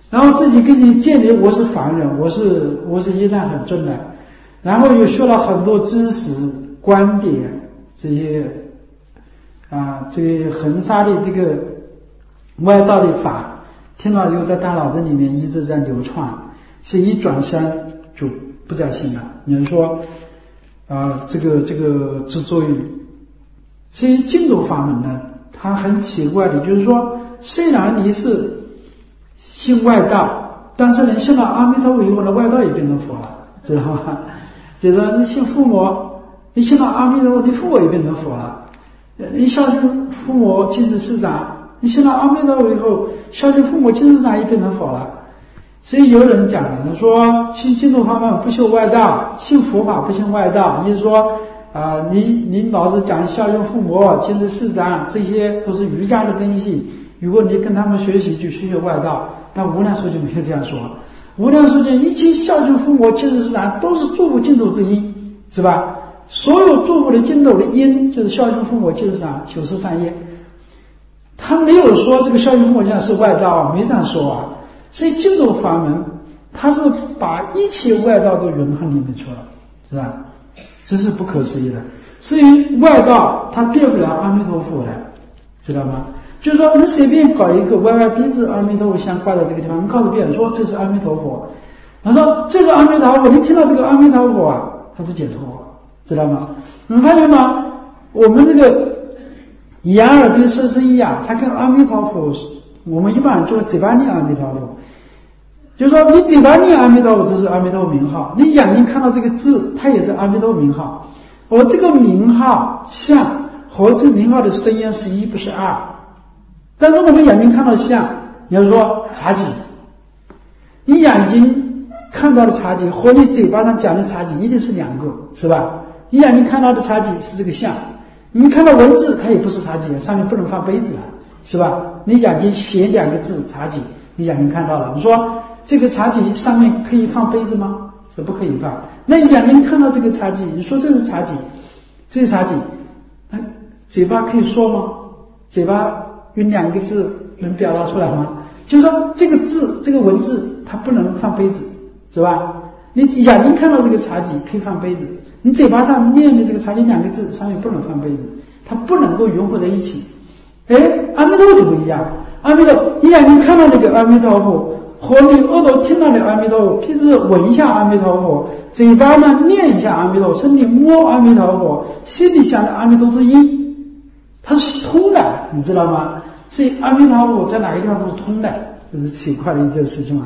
[SPEAKER 1] 然后自己给你建立我是凡人，我是业障很重的，然后又学了很多知识观点这些这个横沙的这个外道的法，听了以后在大脑子里面一直在流窜，所以一转身就不再信了。你说这个之所以，所以净土法门呢，它很奇怪的，就是说，虽然你是信外道，但是你信了阿弥陀佛以后呢，外道也变成佛了，知道吗？就是你信父母，你信了阿弥陀佛，你父母也变成佛了。你孝敬父母，亲师师长，你信了阿弥陀佛以后，孝敬父母，亲师师长也变成佛了。所以有人讲了，说信净土法门不修外道，信佛法不信外道，也就是说你老是讲孝敬父母、亲师师长，这些都是瑜伽的东西。如果你跟他们学习，就学外道。但无量寿经没有这样说。无量寿经一切孝敬父母、亲师师长都是祝福净土之因，是吧？所有祝福的净土的因就是孝敬父母、亲师师长，93业。他没有说这个孝敬父母亲是外道啊，没这样说啊。所以净土法门，它是把一切外道都融合里面去了，是吧？这是不可思议的。所以外道它变不了阿弥陀佛的，知道吗？就是说，你随便搞一个歪歪鼻子阿弥陀佛像挂在这个地方，你告诉别人说这是阿弥陀佛，他说这个阿弥陀佛，你听到这个阿弥陀佛啊，他就解脱，知道吗？你发现吗？我们这个眼耳鼻舌身意啊，它跟阿弥陀佛，我们一般就是嘴巴念阿弥陀佛，就是说你嘴巴念阿弥陀佛，这是阿弥陀佛名号；你眼睛看到这个字，它也是阿弥陀佛名号。而这个名号像和这个名号的声音是一，不是二。但是我们眼睛看到像，你要说茶几，你眼睛看到的茶几和你嘴巴上讲的茶几一定是两个，是吧？你眼睛看到的茶几是这个像，你看到文字它也不是茶几，上面不能放杯子了，是吧？你眼睛写两个字茶几，你眼睛看到了，你说这个茶几上面可以放杯子吗？是不可以放。那你眼睛看到这个茶几，你说这是茶几，这是茶几，那嘴巴可以说吗？嘴巴用两个字能表达出来吗？就是说这个字这个文字它不能放杯子，是吧？你眼睛看到这个茶几可以放杯子，你嘴巴上念的这个茶几两个字上面不能放杯子，它不能够融合在一起。阿弥陀佛就不一样，阿弥陀佛你眼睛看到那个阿弥陀佛和你耳朵听到的阿弥陀佛，鼻子闻一下阿弥陀佛，嘴巴呢念一下阿弥陀佛，身体摸阿弥陀佛，心里想的阿弥陀佛音，它是通的，你知道吗？所以阿弥陀佛在哪个地方都是通的，这是奇怪的一件事情嘛。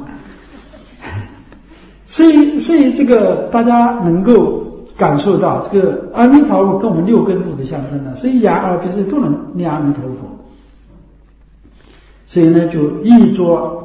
[SPEAKER 1] 所以这个大家能够感受到，这个阿弥陀佛跟我们六根都是相生的，所以眼耳鼻舌都能念阿弥陀佛。所以呢，就译作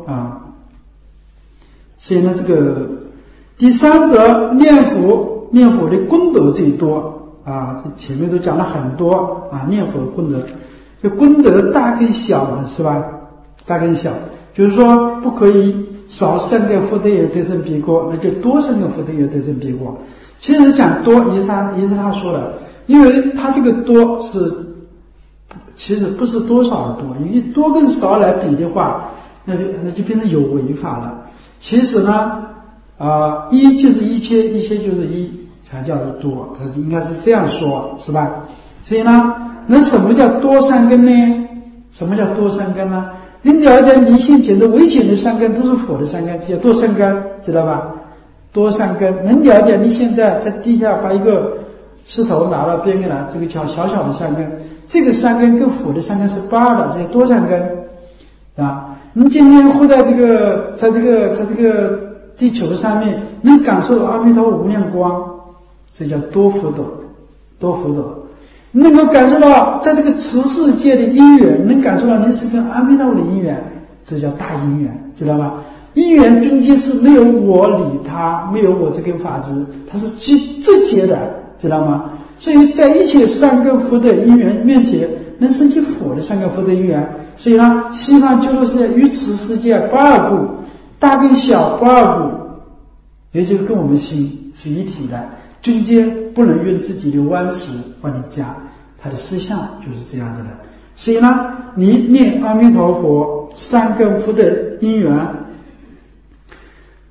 [SPEAKER 1] 所以呢，这个第三则念佛的功德最多这前面都讲了很多念佛的功德。这功德大跟小嘛，是吧？大跟小，就是说不可以少生个福德有得生彼国，那就多生个福德有得生彼国。其实讲多也是他说的，因为他这个多是其实不是多少的多，因为多跟少来比的话，那就变成有违法了。其实呢，一就是一切，一切就是一，才叫做多，他应该是这样说，是吧？所以呢，那什么叫多善根呢？什么叫多善根呢？你了解离性解脱唯显的善根都是佛的善根，这叫多善根，知道吧？多善根，能了解你现在在地下把一个石头拿到边边来，这个叫小小的善根，这个善根跟佛的善根是不二的，这叫多善根你今天活在这个在这个地球上面，能感受阿弥陀佛无量光，这叫多福德，多福德。能够感受到在这个此世界的因缘，能感受到你是跟阿弥陀佛的因缘，这叫大因缘，知道吧？因缘中间是没有我理他，没有我这根法执，它是直接的，知道吗？所以在一切善根福德因缘面前，能升起佛的善根福德因缘。所以呢，西方究竟是与此世界不二故，大跟小不二故，也就是跟我们心是一体的，中间不能用自己的顽石往里加，他的思想就是这样子的。所以呢，你念阿弥陀佛善根福德因缘，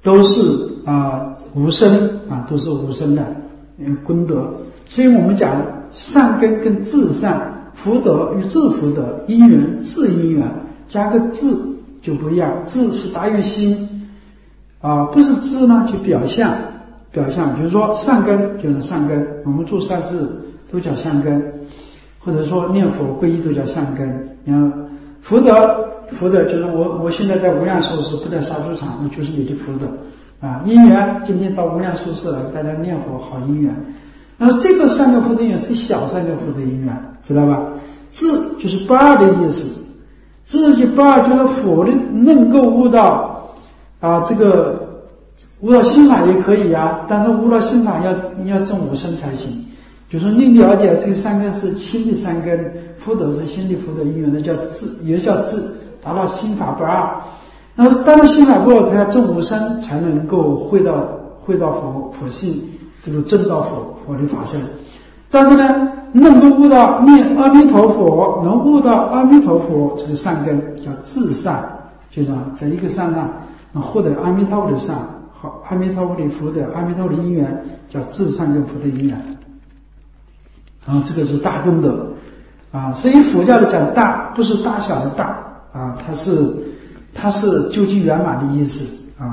[SPEAKER 1] 都是无生都是无生的功德。所以我们讲善根跟自善，福德与自福德，因缘自因缘，加个自就不一样。自是大于心不是自呢就表象，比如说善根就是善根，我们做善事都叫善根，或者说念佛皈依都叫善根。然后福德就是我现在在无量寿寺，不在杀猪场，那就是你的福德因缘今天到无量寿寺来，大家念佛好因缘。然后这个三个福德因缘是小三个福德因缘，知道吧？智就是不二的意思，智就不二，就是佛的能够悟到这个悟到心法也可以但是悟到心法要证无生才行。就是说你了解这个三根是心的三根，福德是心的福德因缘，那叫智，也叫智，达到心法不二。然后当然心法不二，才要证无生，才能够会到佛性，这个证到佛的法身。但是呢，能够悟到念阿弥陀佛，能悟到阿弥陀佛这个善根叫自善，就是在一个善上能获得阿弥陀佛的善和阿弥陀佛的福德，阿弥陀佛的因缘叫自善跟福德因缘。然后这个是大功德所以佛教的讲大不是大小的大它是究竟圆满的意思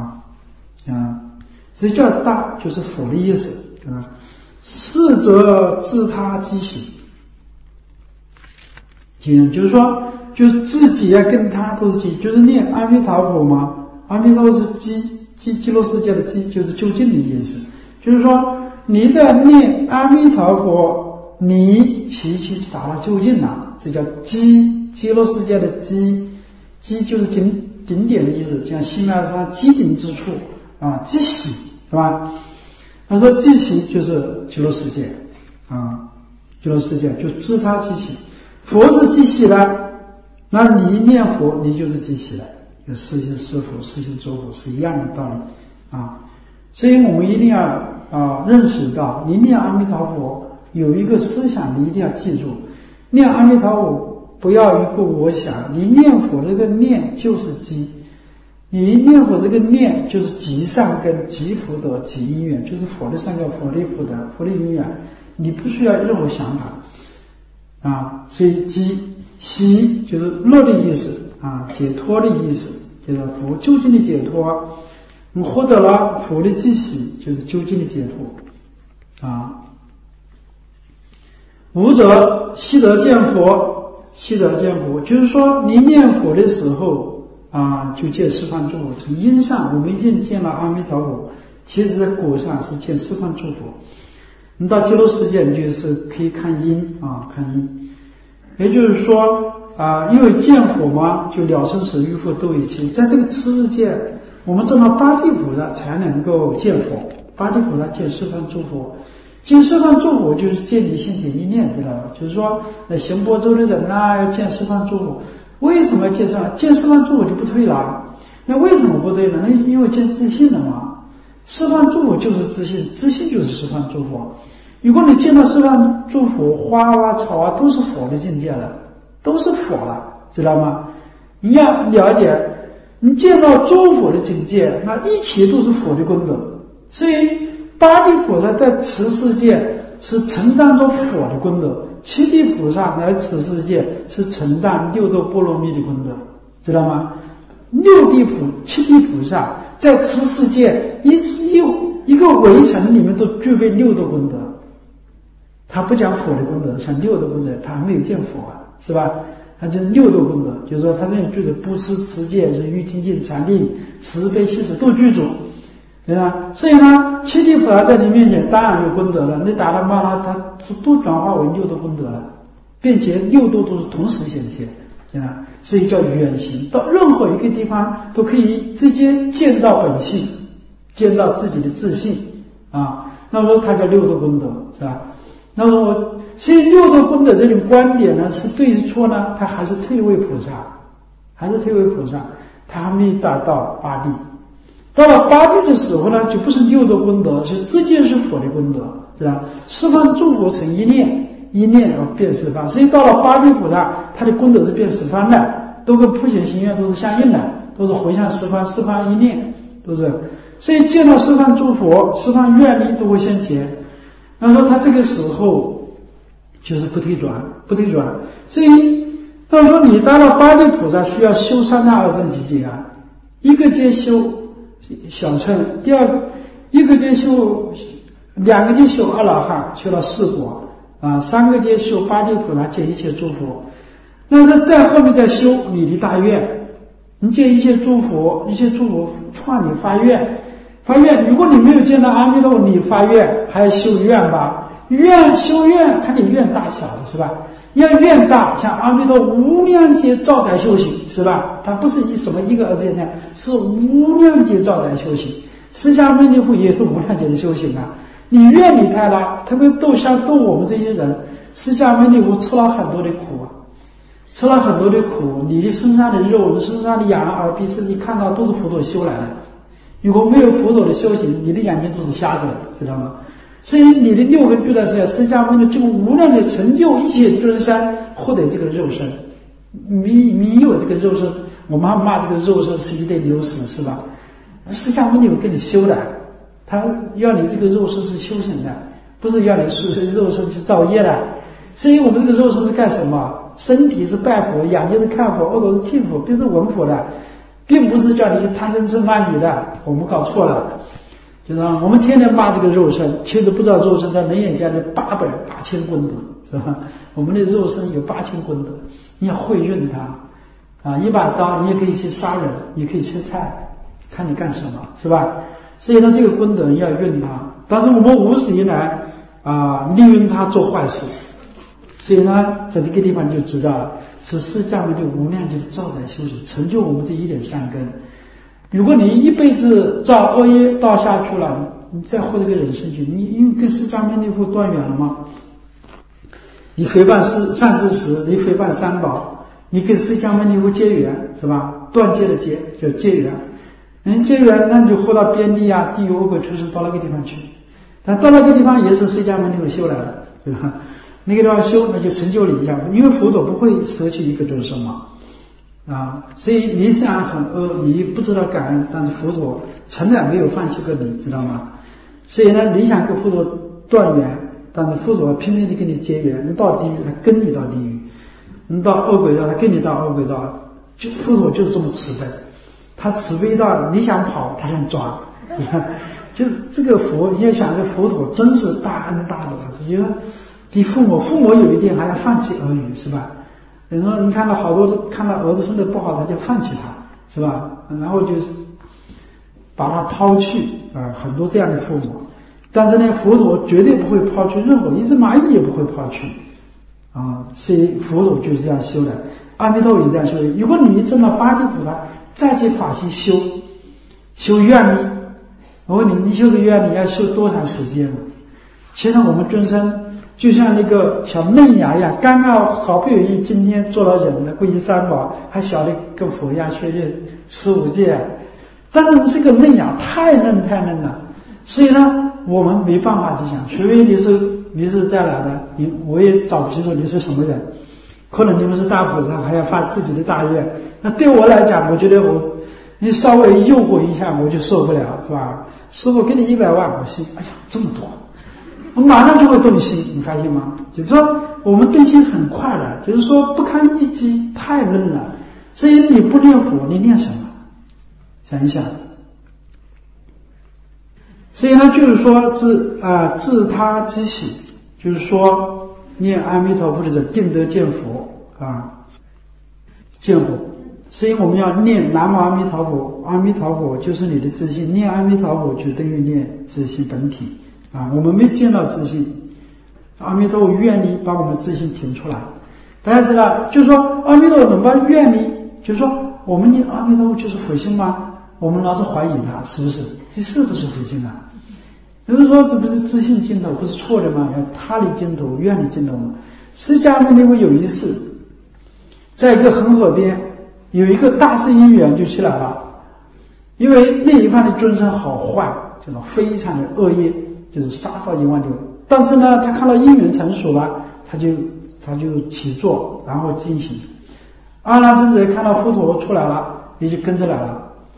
[SPEAKER 1] 所以叫大就是佛的意思是则自他积喜，就是说就是自己跟他都是积，就是念阿弥陀佛嘛，阿弥陀佛是极乐世界的极，就是究竟的意思。就是说你在念阿弥陀佛，你其达到究竟了，这叫极乐世界的极就是顶点的意思，像西面上极顶之处极喜，是吧？他说极喜就是极乐世界极乐世界就自他极喜，佛是极喜的，那你念佛你就是极喜的，就实行施佛实行周佛是一样的道理所以我们一定要认识到，你念阿弥陀佛有一个思想，你一定要记住，念阿弥陀佛不要一个我想，你念佛这个念就是积，你念佛这个念就是积善根、积福德、积因缘，就是佛的善根、佛的福德、佛的因缘，你不需要任何想法所以积喜就是乐的意思解脱的意思，就是佛究竟的解脱。我们获得了佛的积喜，就是究竟的解脱无者悉得见佛，悉得见佛，就是说你念佛的时候就见十方诸佛。从因上我们已经见了阿弥陀佛，其实在果上是见十方诸佛。你到极乐世界，你就是可以看因看因。也就是说因为见佛嘛，就了生死欲复都已期。在这个次世界，我们证到八地菩萨才能够见佛，八地菩萨见十方诸佛。见十方诸佛就是见你性体一念，知道吧？就是说行波州的人要见十方诸佛。为什么见十方诸佛就不退了？那为什么不退呢？那因为见自信了嘛。十方诸佛就是自信，自信就是十方诸佛。如果你见到十方诸佛，花草都是佛的境界了，都是佛了，知道吗？你要了解，你见到诸佛的境界，那一切都是佛的功德。所以八地菩萨在此世界是承担着佛的功德，七地菩萨来此世界是承担六度波罗蜜的功德，知道吗？七地菩萨在此世界一个围城里面都具备六度功德。他不讲佛的功德，像六度功德他还没有见佛是吧？他就是六度功德，就是说他这种具足不施持戒、人欲精进、禅定、慈悲喜舍都具足，对吧？所以呢，七地菩萨在你面前当然有功德了，你打他骂他都转化为六度功德了，并且六度都是同时显现，对吧？所以叫远行，到任何一个地方都可以直接见到本性，见到自己的自信那么他叫六度功德，是吧？那么所以六度功德这种观点呢，是对是错呢？他还是退位菩萨，他还没达到八地。到了八地的时候呢，就不是六度功德，就直接是佛的功德，是吧？十方诸佛成一念而变十方，所以到了八地菩萨，他的功德是变十方的，都跟普贤行愿都是相应的，都是回向十方，十方一念都是。 所以见到十方诸佛、十方愿力都会先结。他说他这个时候就是不退转。所以他说你达到八地菩萨需要修三大二乘几劫啊，一个劫修小乘，第二一个劫修，两个劫修阿罗汉，修到四果啊，三个劫修八地菩萨，见一切诸佛。那是在后面再修你的大愿，你见一切诸佛，一切诸佛创你发愿。如果你没有见到阿弥陀佛，你发愿还要修愿吧？修愿看你愿大小是吧？要愿大，像阿弥陀无量劫兆载修行是吧？它不是什么一个儿子那样，是无量劫兆载修行。释迦牟尼佛也是无量劫的修行啊。你愿力太大，特别逗我们这些人，释迦牟尼佛吃了很多的苦啊，你的身上的肉，你身上的眼耳鼻舌，你看到都是佛陀修来的。如果没有佛陀的修行，你的眼睛都是瞎子的，知道吗？所以你的六根具足是释迦牟尼就无量的成就一切尊山，获得这个肉身。你有这个肉身，我们还骂这个肉身是一堆牛屎是吧？释迦牟尼有给你修的，他要你这个肉身是修行的，不是要你肉身去造业的。所以我们这个肉身是干什么？身体是拜佛，眼睛是看佛，耳朵是听佛，并是闻佛的，并不是叫你去贪嗔痴慢疑的。我们搞错了，就是我们天天骂这个肉身，其实不知道肉身在人眼间的8000功德，是吧？我们的肉身有8000功德，你要会运它啊！一把刀，你也可以去杀人，也可以切菜，看你干什么，是吧？所以呢，这个功德要运它。但是我们无始以来利用它做坏事。所以呢，在这个地方就知道了，是释迦牟尼无量劫的兆载修行，成就我们这一点善根。如果你一辈子造恶业倒下去了，你再获这个人生去，你因为跟释迦牟尼佛断远了吗？你诽谤善知识，你诽谤三宝，你跟释迦牟尼佛结缘，是吧？断戒的戒叫结缘。结缘，那你就活到边地啊、地狱、恶鬼、畜生，到那个地方去。但到那个地方也是释迦牟尼佛修来的，对吧？那个地方修，那就成就你一样，因为佛陀不会舍弃一个众生嘛，所以你虽然很恶，你不知道感恩，但是佛陀从来没有放弃过你，知道吗？所以呢，你想跟佛陀断缘，但是佛陀拼命的跟你结缘，你到地狱，他跟你到地狱；你到恶鬼道，他跟你到恶鬼道。就佛陀就是这么慈悲，他慈悲到你想跑，他想抓，就是这个佛，你要想这佛陀真是大恩大德，因为你父母有一点还要放弃儿女，是吧？你说你看到好多看到儿子生得不好，他就放弃他，是吧？然后就是把他抛弃很多这样的父母。但是呢，佛陀绝对不会抛弃任何一只蚂蚁也不会抛弃所以佛陀就是这样修的，阿弥陀佛也这样修的。如果你真的八地菩萨再去法系修愿力，我问你修个愿力要修多长时间呢？其实我们尊生就像那个小嫩芽一样，刚刚好不容易今天做了人了，皈依三宝，还小的跟佛一样学15戒，但是这个嫩芽太嫩了，所以呢，我们没办法去想，除非你是在哪的，我也找不清楚你是什么人，可能你们是大菩萨，还要发自己的大愿。那对我来讲，我觉得你稍微诱惑一下我就受不了，是吧？师父给你100万，我心哎呀这么多。我马上就会动心，你发现吗？就是说我们动心很快的，就是说不堪一击，太嫩了。所以你不念佛，你念什么？想一想。所以呢，就是说自他之喜，就是说念阿弥陀佛的人定得见佛见佛。所以我们要念南无阿弥陀佛，阿弥陀佛就是你的自信，念阿弥陀佛就等于念自信本体。我们没见到自信，阿弥陀佛愿力把我们的自信挺出来。大家知道，就是说阿弥陀佛能把愿力，就是说我们念阿弥陀佛就是佛性吗？我们老是怀疑他是不是？这是不是佛性啊？有人说这不是自信尽头，不是错的吗？要他力尽头，愿力尽头吗？释迦牟尼佛有一次，在一个恒河边，有一个大圣因缘就起来了，因为那一方的尊生好坏，这种非常的恶业。就是杀到1万流，但是呢，他看到因缘成熟了，他就起坐，然后进行。阿难尊者看到佛陀出来了，也就跟着来了。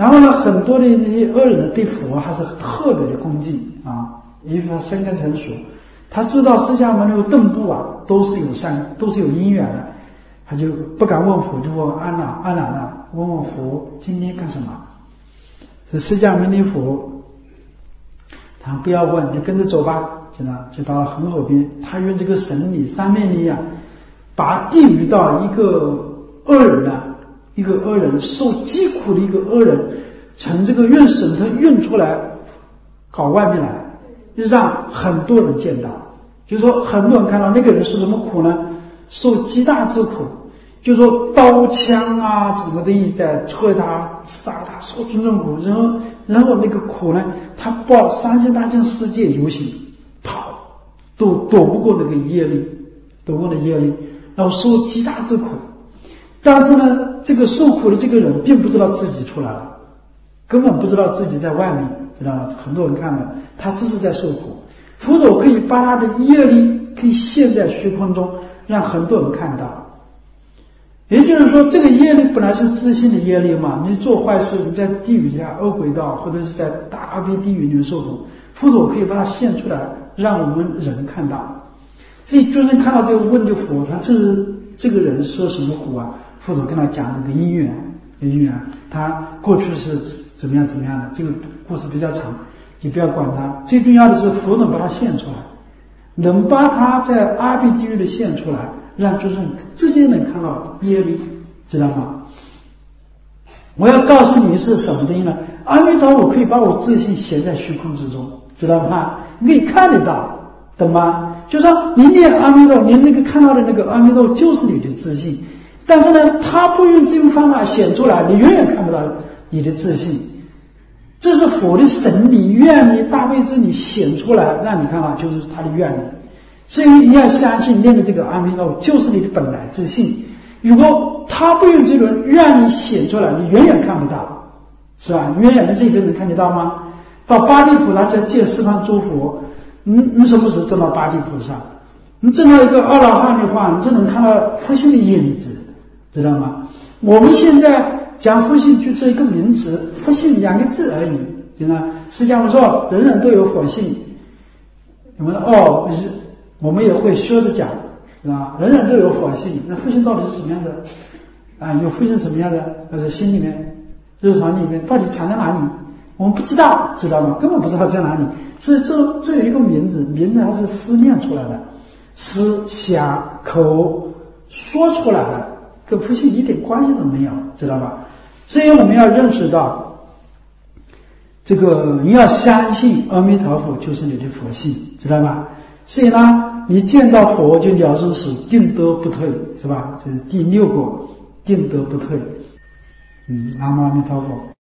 [SPEAKER 1] 然后呢，很多的那些恶人呢，对佛还是特别的恭敬啊，因为他深根成熟，他知道释迦牟尼顿步啊，都是有因缘的，他就不敢问佛，就问阿难呢，问佛今天干什么？是释迦牟尼佛，他不要问，就跟着走吧，就到了恒河边，他用这个神力三昧力啊，把地狱到一个恶人受疾苦的一个恶人，从这个运神他运出来搞外面来，让很多人见到，就是说很多人看到那个人受什么苦呢？受极大之苦，就是说刀枪啊什么的在戳他杀他，受种种苦，然后那个苦呢，他报三千大千世界游行跑，都躲不过那个业力，然后受极大之苦。但是呢，这个受苦的这个人并不知道自己出来了，根本不知道自己在外面，知道吗？很多人看了，他只是在受苦。佛祖可以把他的业力可以现在虚空中，让很多人看到。也就是说，这个业力本来是自信的业力嘛，你做坏事，你在地狱下恶鬼道，或者是在大阿鼻地狱里面受苦，佛祖可以把它现出来，让我们人看到。所以众生看到这个问就佛，他这个人受什么苦啊？佛祖跟他讲这个因缘，他过去是怎么样的，这个故事比较长，你不要管他。最重要的是佛能把他现出来，能把他在阿鼻地狱里现出来，让众生直接能看到业力，知道吗？我要告诉你是什么东西呢？阿弥陀佛可以把我自信显在虚空之中，知道吗？你可以看得到，懂吗？就是说你念阿弥陀佛，你那个看到的那个阿弥陀佛就是你的自信，但是呢，他不用这种方法显出来，你永远看不到你的自信。这是佛的神力、愿力、大悲之力显出来，让你看到，就是他的愿力。所以你要相信念的这个阿弥陀佛就是你的本来自信。如果他不用这个愿力显出来，你远远看不到，是吧？远远的这边能看得到吗？到八地菩萨在见十方诸佛，你什么时候证到八地菩萨？你证到一个阿罗汉的话，你就能看到佛性的影子，知道吗？我们现在讲佛性就这一个名词，佛性2个字而已，对吧？释迦牟尼说人人都有佛性，你们说不是，我们也会说着讲，是吧？人人都有佛性，那佛性到底是什么样的啊？有佛性什么样的？那是心里面、日常里面到底藏在哪里？我们不知道，知道吗？根本不知道在哪里。所以这有一个名字还是思念出来的，思想口说出来的，跟佛性一点关系都没有，知道吧？所以我们要认识到，这个你要相信阿弥陀佛就是你的佛性，知道吧？所以呢，你见到佛就了生死，定得不退，是吧？这是第6个，定得不退。南无阿弥陀佛。